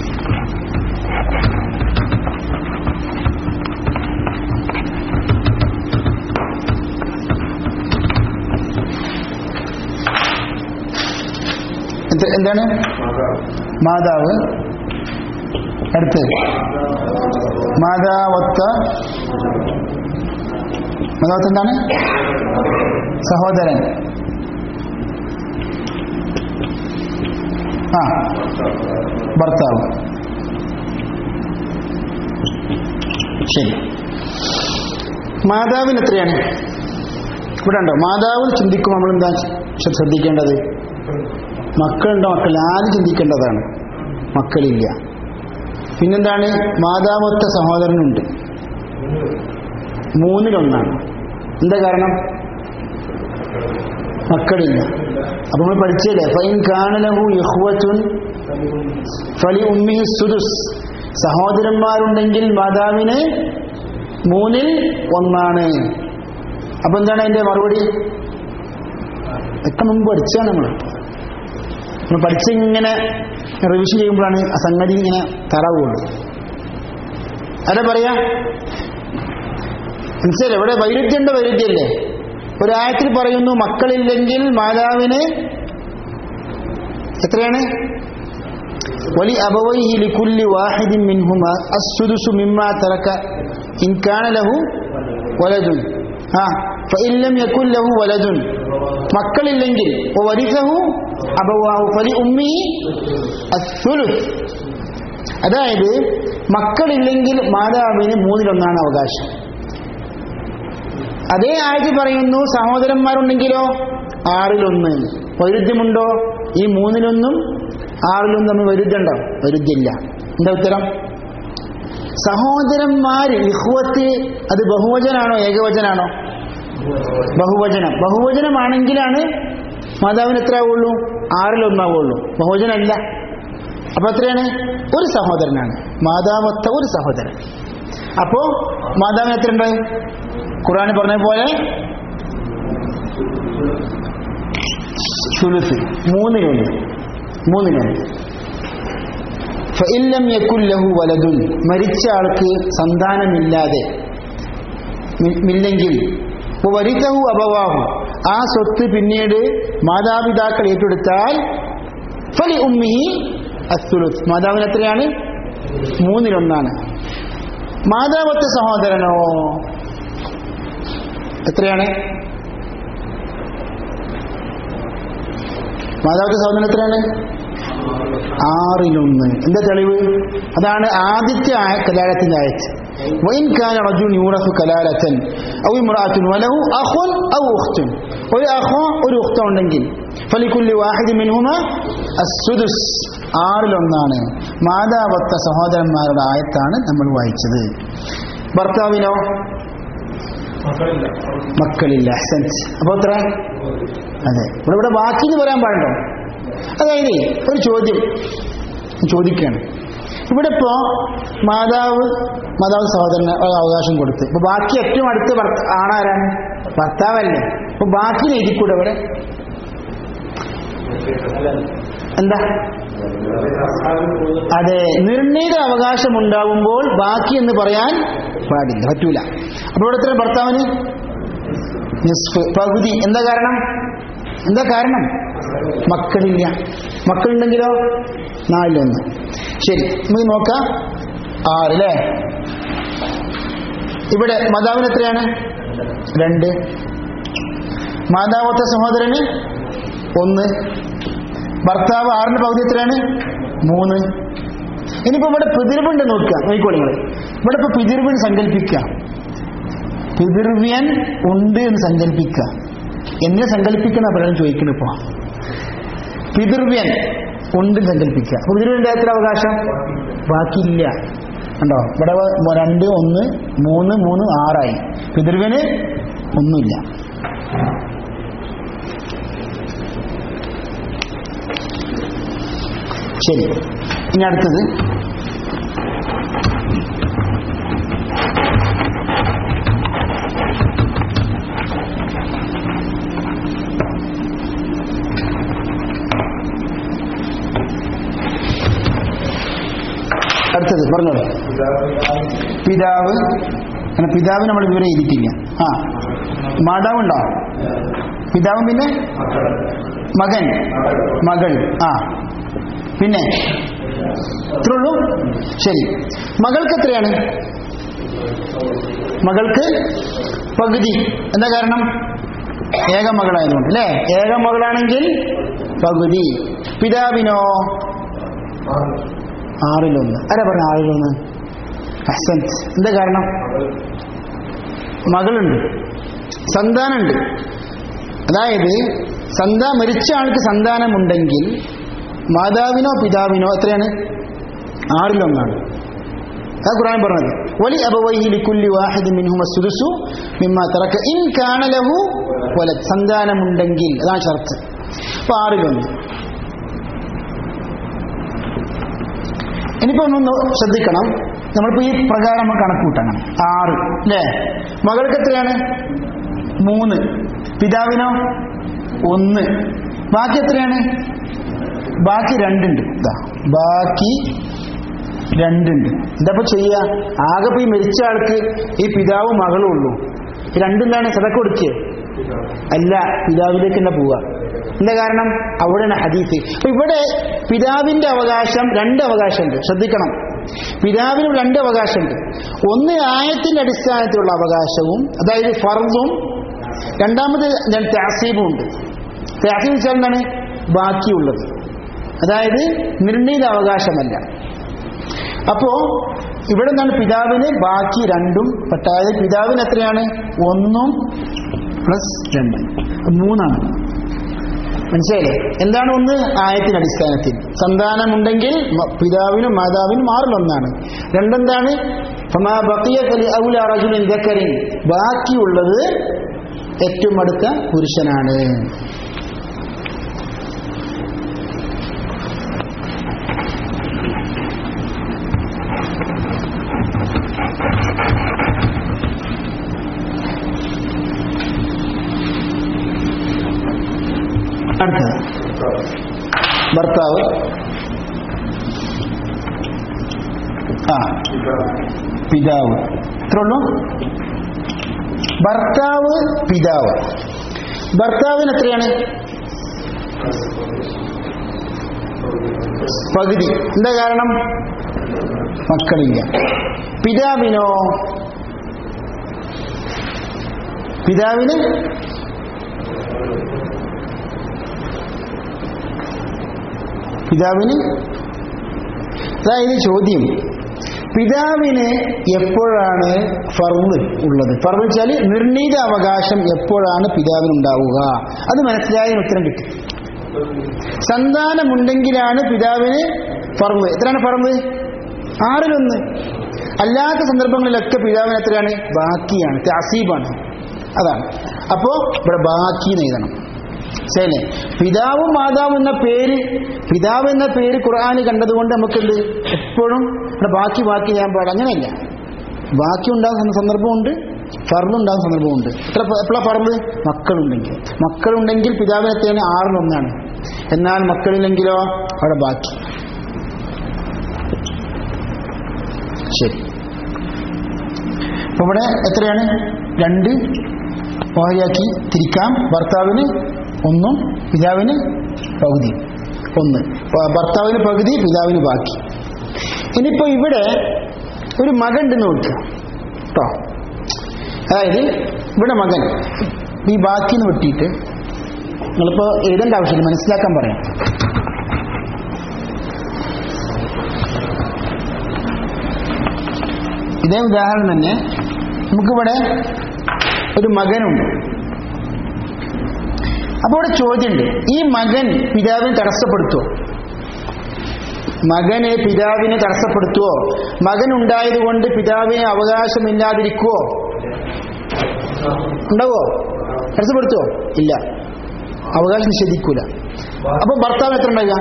Speaker 3: എന്താണ്? മാതാവ്. അടുത്ത് മാതാവത്ത. മാതാവത്ത് എന്താണ്? സഹോദരൻ. ആ ഭർത്താവ്. ശരി. മാതാവിന് എത്രയാണ്? ഇവിടെ ഉണ്ടോ? മാതാവ് ചിന്തിക്കുമ്പോൾ നമ്മൾ എന്താ ശ്രദ്ധിക്കേണ്ടത്? മക്കളുണ്ടോ? മക്കൾ ആദ്യം ചിന്തിക്കേണ്ടതാണ്. മക്കളില്ല. പിന്നെന്താണ്? മാതാവൊത്ത സഹോദരനുണ്ട്. മൂന്നിലൊന്നാണ്. എന്താ കാരണം? മക്കളില്ല. അപ്പൊ നമ്മൾ പഠിച്ചില്ലേ? ഫൈൻ കാനലഹു ഇഖ്വത്തുൻ ഫലി ഉമ്മിഹി സുദുസ്, സഹോദരന്മാരുണ്ടെങ്കിൽ മാതാവിന് മൂന്നിൽ ഒന്നാണ്. അപ്പൊ എന്താണ് അതിന്റെ മറുപടി? ഒക്കെ മുമ്പ് പഠിച്ചാണ്. നമ്മൾ നമ്മൾ പഠിച്ചിങ്ങനെ റിവിഷൻ ചെയ്യുമ്പോഴാണ് ആ സംഗതി ഇങ്ങനെ തറവുള്ളൂ. അല്ല പറയാ മനസ്സിലല്ലേ? ഇവിടെ വൈരുദ്ധ്യമുണ്ട്. വൈരുദ്ധ്യല്ലേ? ഒരായത്തിൽ പറയുന്നു മക്കളില്ലെങ്കിൽ മാതാവിന് എത്രയാണ്? വലി അബവൈഹി ലികുല്ലി വാഹിദിൻ മിൻഹുമാ അസ്സുദുസു മിമ്മാ തറക ഇൻ കാന ലഹു വലദുൻ ആ ഫഇൻ ലം യകുൻ ലഹു വലദുൻ, മക്കളില്ലെങ്കിൽ വരിസഹു അബവാഹു ഫലി ഉമ്മിഹി അസ്സുലുസ്. അതായത് മക്കളില്ലെങ്കിൽ മാതാവിന് മൂന്നിലൊന്നാണ് അവകാശം. അതേ ആയത്തിൽ പറയുന്നു സഹോദരന്മാരുണ്ടെങ്കിലോ ആറിലൊന്ന്. വൈരുദ്ധ്യമുണ്ടോ? ഈ മൂന്നിലൊന്നും ആറിലൊന്നും തമ്മിൽ വൈരുദ്ധ്യമുണ്ടോ? വൈരുദ്ധ്യമില്ല. എന്താ ഉത്തരം? സഹോദരന്മാര് ഇഖ്വത്ത് അത് ബഹുവചനാണോ ഏകവചനാണോ? ബഹുവചനം. ബഹുവചനമാണെങ്കിലാണ് മാതാവിന് എത്ര ആവുള്ളൂ? ആറിലൊന്നാവുള്ളൂ. ബഹുവചനമല്ല. അപ്പൊ എത്രയാണ്? ഒരു സഹോദരനാണ്. മാതാവത്ത ഒരു സഹോദരൻ. അപ്പോ മാതാവിന് എത്ര ഉണ്ട്? ഖുർആൻ പറഞ്ഞ പോലെ സുലുസ്, മൂന്നിലൊന്ന്. മൂന്നിലൊന്ന്. ഫഇൻ ലം യകുൻ ലഹു വലദുൻ, മരിച്ച ആൾക്ക് സന്താനമില്ലാതെ ഇല്ലെങ്കിൽ വരിസഹു അബവാഹു, ആ സ്വത്ത് പിന്നീട് മാതാപിതാക്കൾ ഏറ്റെടുത്താൽ ഫലി ഉമ്മിഹി അസ്സുലുസ്, മാതാവിന് എത്രയാണ്? മൂന്നിലൊന്നാണ്. മാതാവത്തെ സഹോദരനോ എത്രയാണ്? മാതാവത്തെ സഹോദരൻ എത്രയാണ്? ആറിലൊന്ന്. എന്താ തെളിവ്? അതാണ് ആദ്യത്തെ കലാലത്തിന്റെ ആയത്ത്. വഇൻ കാന റജുൻ യൂറസു കലാലതൻ ഔ ഇംറഅത്തുൻ വലഹു അഖുൻ ഔ ഉഖ്തുൻ, ഒരു അഖോ ഒരു ഉഖ്ത ഉണ്ടെങ്കിൽ ഫലികുല്ലി വാഹിദിൻ മിൻഹുമാ അസ്സുദുസ്, ആറിലൊന്നാണ്. മാതാവത്ത സഹോദരന്മാരുടെ ആയത്താണ് നമ്മൾ വായിച്ചത്. ഭർത്താവിനോ മക്കളില്ല. അപ്പൊ എത്ര? അതെ. ഇവിടെ ഇവിടെ ബാക്കി എന്ന് പറയാൻ പാടുണ്ടോ? അതായത് ഒരു ചോദ്യം ചോദിക്കുകയാണ്. ഇവിടെ ഇപ്പോ മാതാവ് മാതാവ് സഹോദരന് അവകാശം കൊടുത്ത്, ഇപ്പൊ ബാക്കി ഏറ്റവും അടുത്ത് ആണാരാണ്? ഭർത്താവല്ലേ. അപ്പൊ ബാക്കി എഴുതിക്കൂടെ ഇവിടെ? എന്താ അതെ, നിർണീത അവകാശം ഉണ്ടാവുമ്പോൾ ബാക്കി എന്ന് പറയാൻ പാടില്ല, പറ്റൂല. അപ്പോൾ ഇവിടെ എത്ര ഭർത്താവിന് നിസ്ഫ്, പകുതി. എന്താ കാരണം? എന്താ കാരണം? മക്കളില്ല. മക്കളുണ്ടെങ്കിലോ നാലിലൊന്ന്. ശരി, നമുക്ക് നോക്കാം. ആറ് അല്ലേ? ഇവിടെ മാതാവിന് എത്രയാണ്? രണ്ട്. മാതാവത്തെ സഹോദരന് ഒന്ന്. ഭർത്താവ് ആറിന്റെ പകുതി എത്രയാണ്? മൂന്ന്. ഇനിയിപ്പോ ഇവിടെ പിതൃവുണ്ട് നോക്കുക, നോക്കിക്കോളി നിങ്ങൾ. ഇവിടെ ഇപ്പൊ പിതൃവിന് സങ്കല്പിക്കുക, പിതൃവ്യൻ ഉണ്ട് എന്ന് സങ്കല്പിക്കുക. എന്നെ സങ്കല്പിക്കണം പലരും ചോദിക്കണം. ഇപ്പൊ പിതൃവ്യൻ ഉണ്ട് സങ്കല്പിക്കുക. പിതൃവിന്റെ എത്ര അവകാശം? ബാക്കിയില്ല. കണ്ടോ, ഇവിടെ രണ്ട് ഒന്ന് മൂന്ന് മൂന്ന് ആറായി. പിതൃവ്യന് ഒന്നുമില്ല. ശരി, ഇനി അടുത്തത് അടുത്തത് പറഞ്ഞോളൂ. പിതാവ്. അങ്ങനെ പിതാവ് നമ്മൾ വിവരം എഴുതിയിട്ടില്ല. ആ, മാതാവുണ്ടോ? പിതാവും പിന്നെ മകൻ, മകൾ. ആ, പിന്നെ ഇത്രേ ഉള്ളൂ. ശരി, മകൾക്ക് എത്രയാണ്? മകൾക്ക് പകുതി. എന്താ കാരണം? ഏക മകളായതുകൊണ്ട് അല്ലേ? ഏക മകളാണെങ്കിൽ പകുതി. പിതാവിനോ ആറിലൊന്ന്. ആരാ പറഞ്ഞ ആറിലൊന്ന്? അഹ്സൻ. എന്താ കാരണം? മകളുണ്ട്, സന്താനമുണ്ട്. അതായത് സന്താ മരിച്ച ആൾക്ക് സന്താനമുണ്ടെങ്കിൽ മാതാവിനോ പിതാവിനോ എത്രയാണ്? ആറിലൊന്നാണ്. അതാ ഖുർആൻ പറഞ്ഞത്. വലി അബവൈഹി ലികുല്ലി വാഹിദിൻ മിൻഹുമ അസ്സുദുസു മിമ്മാ തറക ഇൻ കാന ലഹു വലദ്. സന്താനമുണ്ടെങ്കിൽ, അതാണ് ഷർത്ത്. അപ്പൊ ആറിലൊന്ന്. ഇനിയിപ്പോ ഒന്ന് ശ്രദ്ധിക്കണം, നമ്മളിപ്പോ ഈ പ്രകാരം നമ്മൾ കണക്ക് കൂട്ടണം. ആറ് അല്ലേ? മകൾക്ക് എത്രയാണ്? മൂന്ന്. പിതാവിനോ ഒന്ന്. ബാക്കി എത്രയാണ്? ബാക്കി രണ്ടുണ്ട്. ബാക്കി രണ്ടുണ്ട്. എന്താ ചെയ്യുക? ആകെ പോയി മരിച്ച ആൾക്ക് ഈ പിതാവും മകളും ഉള്ളൂ. രണ്ടെന്താണ്? സദക്ക കൊടുക്കുക അല്ല, പിതാവിലേക്ക് തന്നെ പോവുക. എന്താ കാരണം? അവിടെയാണ് ഹദീസ്. അപ്പൊ ഇവിടെ പിതാവിന്റെ അവകാശം രണ്ട് അവകാശമുണ്ട്, ശ്രദ്ധിക്കണം. പിതാവിനും രണ്ട് അവകാശമുണ്ട്. ഒന്ന് ആയത്തിന്റെ അടിസ്ഥാനത്തിലുള്ള അവകാശവും, അതായത് ഫർദും. രണ്ടാമത് തഅസീബും ഉണ്ട്. തഅസീബ് വെച്ചാൽ എന്താണ്? ബാക്കിയുള്ളത്, അതായത് നിർണീത അവകാശമല്ല. അപ്പോ ഇവിടെ എന്താണ്? പിതാവിന് ബാക്കി രണ്ടും. അതായത് പിതാവിന് എത്രയാണ്? ഒന്നും പ്ലസ് രണ്ട്, മൂന്നാണ്. മനസ്സിലായില്ലേ? എന്താണ് ഒന്ന്? ആയത്തിന്റെ അടിസ്ഥാനത്തിൽ സന്താനമുണ്ടെങ്കിൽ പിതാവിനും മാതാവിനും ആറിലൊന്നാണ്. രണ്ടെന്താണ്? ബാക്കിയുള്ളത് ഏറ്റവും അടുത്ത പുരുഷനാണ്. അടുത്തത് ഭർത്താവ്. ആ, പിതാവ്. ഇത്ര ഉള്ളൂ. ഭർത്താവ്, പിതാവ്. ഭർത്താവിന് എത്രയാണ്? പകുതി. എന്താ കാരണം? മക്കളില്ല. പിതാവിനോ? പിതാവിന് പിതാവിന് അതായത് ചോദ്യം, പിതാവിന് എപ്പോഴാണ് ഫർള് ഉള്ളത്? ഫർള് വെച്ചാൽ നിർണീത അവകാശം എപ്പോഴാണ് പിതാവിനുണ്ടാവുക? അത് മനസ്സിലായ ഉത്തരം കിട്ടി. സന്താനമുണ്ടെങ്കിലാണ് പിതാവിന് ഫർള്. എത്രയാണ് ഫർള്? ആറിലൊന്ന്. അല്ലാത്ത സന്ദർഭങ്ങളിലൊക്കെ പിതാവിന് എത്രയാണ്? ബാക്കിയാണ്, തഅസീബാണ്. അതാണ്. അപ്പോ ഇവിടെ ബാക്കി എഴുതണം. ശരി. പിതാവും മാതാവും എന്ന പേര്, പിതാവ് എന്ന പേര് ഖുർആനിൽ കണ്ടതുകൊണ്ട് നമുക്കുണ്ട് എപ്പോഴും ഇവിടെ ബാക്കി ബാക്കി ചെയ്യാൻ പാടില്ല. അങ്ങനെയല്ല, ബാക്കി ഉണ്ടാകുന്ന സന്ദർഭമുണ്ട്, ഫർളുണ്ടാകുന്ന സന്ദർഭമുണ്ട്. എത്ര എപ്പോഴാണ് ഫർള്? മക്കളുണ്ടെങ്കിൽ. മക്കളുണ്ടെങ്കിൽ പിതാവിനെത്തേന് ആറിലൊന്നാണ്. എന്നാൽ മക്കളില്ലെങ്കിലോ അവിടെ ബാക്കി. ശരി, അപ്പൊ ഇവിടെ എത്രയാണ്? രണ്ട് ഓഹരിയാക്കി തിരിക്കാം. ഭർത്താവിന് ഒന്നും പിതാവിന് പകുതി. ഒന്ന് ഭർത്താവിന് പകുതി, പിതാവിന് ബാക്കി. ഇനിയിപ്പോ ഇവിടെ ഒരു മകൻ ഉണ്ടെന്ന് നോക്കുക കേട്ടോ. അതായത് ഇവിടെ മകൻ ഈ ബാക്കിന്ന് വെട്ടിയിട്ട് നിങ്ങളിപ്പോ എഴുതേണ്ട ആവശ്യമില്ല, മനസ്സിലാക്കാൻ പറയാം. ഇതേ ഉദാഹരണം തന്നെ നമുക്കിവിടെ ഒരു മകനുണ്ട്. അപ്പോൾ ഇവിടെ ചോദ്യമുണ്ട്, ഈ മകൻ പിതാവിനെ തടസ്സപ്പെടുത്തുവോ? മകന് പിതാവിനെ തടസ്സപ്പെടുത്തുവോ? മകൻ ഉണ്ടായതുകൊണ്ട് പിതാവിന് അവകാശമില്ലാതിരിക്കുവോ? ഉണ്ടാവോ? തടസ്സപ്പെടുത്തുവോ? ഇല്ല, അവകാശം നിഷേധിക്കൂല. അപ്പൊ ഭർത്താവ് എത്ര ഉണ്ടാകുക?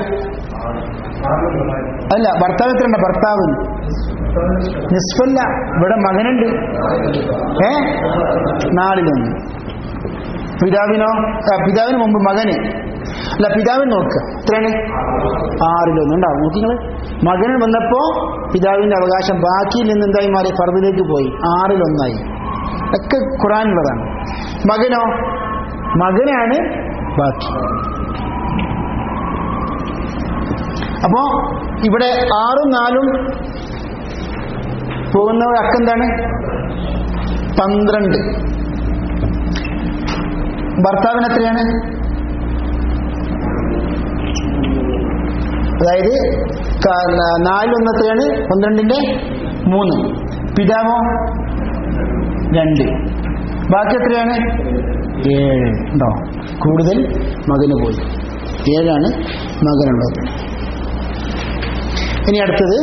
Speaker 3: അല്ല, ഭർത്താവ് എത്ര ഉണ്ട്? ഭർത്താവ് നിസ്ഫല്ല. ഇവിടെ മകനുണ്ട്, ഏ നാലിലൊന്ന്. പിതാവിനോ? പിതാവിന് മുമ്പ് മകന്. അല്ല, പിതാവിന് നോക്കുക എത്രയാണ്? ആറിലൊന്ന് ഉണ്ടാവും. നോക്കി നിങ്ങള്. മകന് വന്നപ്പോ പിതാവിന്റെ അവകാശം ബാക്കിയിൽ നിന്ന് എന്തായി മാറി? ഫർദിലേക്ക് പോയി, ആറിലൊന്നായി. ഒക്കെ ഖുർആനിലുള്ളതാണ്. മകനോ? മകനാണ് ബാക്കി. അപ്പോ ഇവിടെ ആറും നാലും പോകുന്ന അക്കെന്താണ്? പന്ത്രണ്ട്. ഭർത്താവിന് എത്രയാണ്? അതായത് നാലിലൊന്ന് എത്രയാണ്? പന്ത്രണ്ടിന്റെ മൂന്ന്. പിതാവോ? രണ്ട്. ബാക്കി എത്രയാണ്? ഏഴ്. ഉണ്ടോ? കൂടുതൽ മകന് പോയി. ഏഴാണ് മകനുള്ളത്. ഇനി അടുത്തത്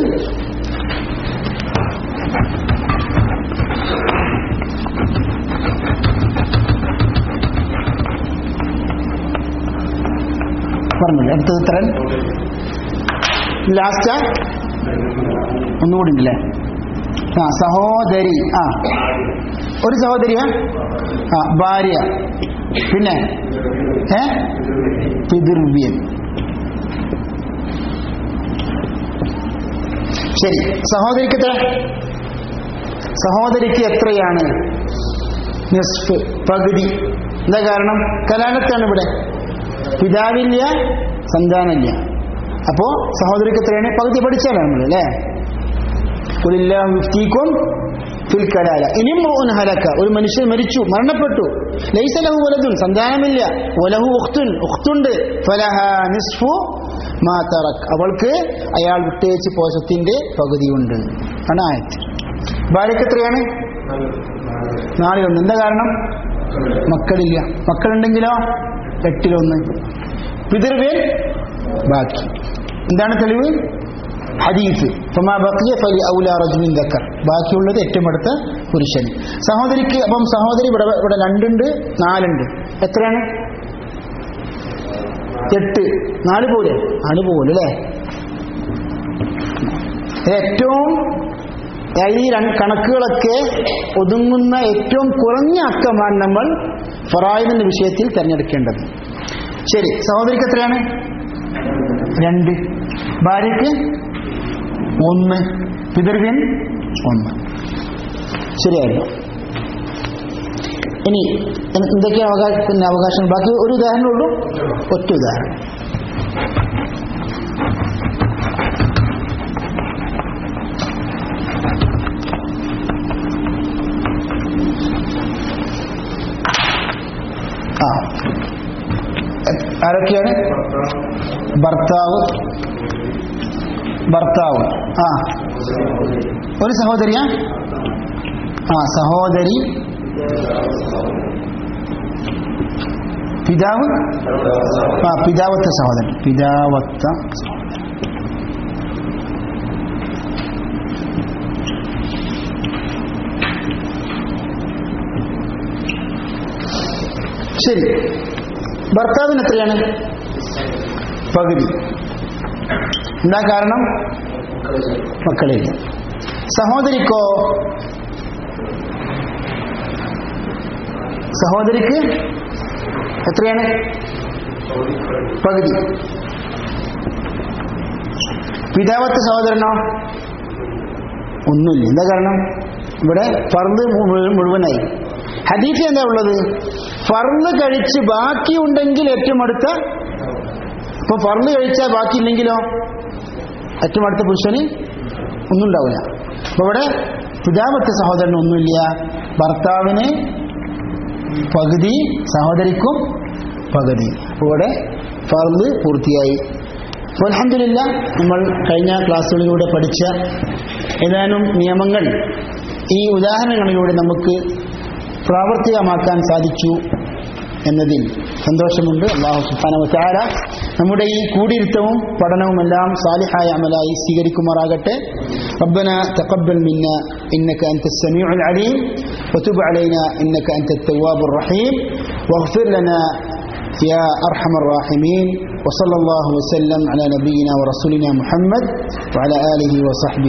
Speaker 3: പറഞ്ഞില്ല. അടുത്തത് എത്ര? ലാസ്റ്റ് ഒന്നുകൂടി ഉണ്ടല്ലേ? ആ സഹോദരി. ആ ഒരു സഹോദരിയാ? ആ ഭാര്യ. പിന്നെ ഏ പിതൃവ്യൻ. ശരി, സഹോദരിക്ക് എത്ര? സഹോദരിക്ക് എത്രയാണ്? നിസ്ഫ്, പകുതി. എന്താ കാരണം? കലാലത്താണ് ഇവിടെ. പിതാവില്ല, സന്താനമില്ല. അപ്പോ സഹോദരിക്ക് എത്രയാണ്? പകുതി പഠിച്ചാലോ നമ്മൾ അല്ലേ? ഹലക, ഒരു മനുഷ്യൻ മരിച്ചു, മരണപ്പെട്ടു. ലൈസ ലഹു വലദുൻ, സന്താനമില്ല. വലഹു ഉഖ്തുൻ, ഉഖ്തുണ്ട്. ഫലഹാ നിസ്ഫു മാ തറക്, അവൾക്ക് അയാൾ വിട്ടേച്ച് പോയ സ്വത്തിന്റെ പകുതിയുണ്ട്. ആണ് ആയത്ത്. ഭാര്യക്ക് എത്രയാണ്? നാലിലൊന്ന്. എന്താ കാരണം? മക്കളില്ല. മക്കളുണ്ടെങ്കിലോ എട്ടിലൊന്ന്. പിതൃവ്യൻ ബാക്കി. എന്താണ് തെളിവ്? ഹദീസ്. ഫമാ ബഖിയ ഫലി ഔലാ റജുലിൻ ദക്കർ, ബാക്കിയുള്ളത് ഏറ്റവും അടുത്ത പുരുഷൻ. സഹോദരിക്ക് അപ്പം സഹോദരി ഇവിടെ ഇവിടെ രണ്ടുണ്ട്, നാലുണ്ട്. എത്രയാണ്? എട്ട്. നാല് പോലെ നാല് പോലെ അല്ലേ? ഏറ്റവും ഈ രണ്ട് കണക്കുകളൊക്കെ ഒതുങ്ങുന്ന ഏറ്റവും കുറഞ്ഞ അക്കമാണ് നമ്മൾ ഫറായിദിന്റെ വിഷയത്തിൽ തിരഞ്ഞെടുക്കേണ്ടത്. ശരി, സഹോദരിക്ക് എത്രയാണ്? രണ്ട്. ഭാര്യയ്ക്ക് ഒന്ന്. പിതൃവ്യൻ ഒന്ന്. ശരിയായിരുന്നു. ഇനി എന്തൊക്കെയാ അവകാശം? പിന്നെ അവകാശം ബാക്കി ഒരു ഉദാഹരണം ഉള്ളൂ, ഒറ്റ ഉദാഹരണം. ആ ആരൊക്കെയാണ്? ഭർത്താവ് ഭർത്താവ് ആ ഒരു സഹോദരിയാ? ആ സഹോദരി. പിതാവ്? ആ പിതാവത്തെ സഹോദരൻ. പിതാവത്ത ശരി. ഭർത്താവിന് എത്രയാണ്? പകുതി. എന്താ കാരണം? മക്കളില്ല. സഹോദരിക്കോ? സഹോദരിക്ക് എത്രയാണ്? പകുതി. പിതാവത്തെ സഹോദരനോ ഒന്നുമില്ല. എന്താ കാരണം? ഇവിടെ ഫർള് മുഴുവനായി. ഹദീസിൽ എന്താ ഉള്ളത്? ഫർള് കഴിച്ച് ബാക്കിയുണ്ടെങ്കിൽ ഏറ്റവും അടുത്ത, ഇപ്പൊ ഫർള് കഴിച്ചാൽ ബാക്കിയില്ലെങ്കിലോ ഏറ്റവും അടുത്ത പുരുഷന് ഒന്നും ഉണ്ടാവില്ല. അപ്പൊ ഇവിടെ പിതാവത്തെ സഹോദരന് ഒന്നുമില്ല, ഭർത്താവിന് പകുതി, സഹോദരിക്കും പകുതി. അപ്പോൾ ഇവിടെ ഫർള് പൂർത്തിയായി. അപ്പോൾ അൽഹംദുലില്ലാ നമ്മൾ കഴിഞ്ഞ ക്ലാസ്സുകളിലൂടെ പഠിച്ച ഏതാനും നിയമങ്ങൾ ഈ ഉദാഹരണങ്ങളിലൂടെ നമുക്ക് പ്രാവർത്തികമാക്കാൻ സാധിച്ചു എന്നതിൽ സന്തോഷമുണ്ട്. അല്ലാഹു സുബ്ഹാനഹു വ തആല നമ്മുടെ ഈ കൂടിയിരുത്തവും പഠനവുമെല്ലാം സാലിഹായ അമലായി സ്വീകരിക്കുമാറാകട്ടെ. ربنا تقبل منا إنك أنت السميع العليم وتب علينا إنك أنت التواب الرحيم واغفر لنا يا أرحم الراحمين وصلى الله وسلم على نبينا ورسولنا محمد وعلى آله وصحبه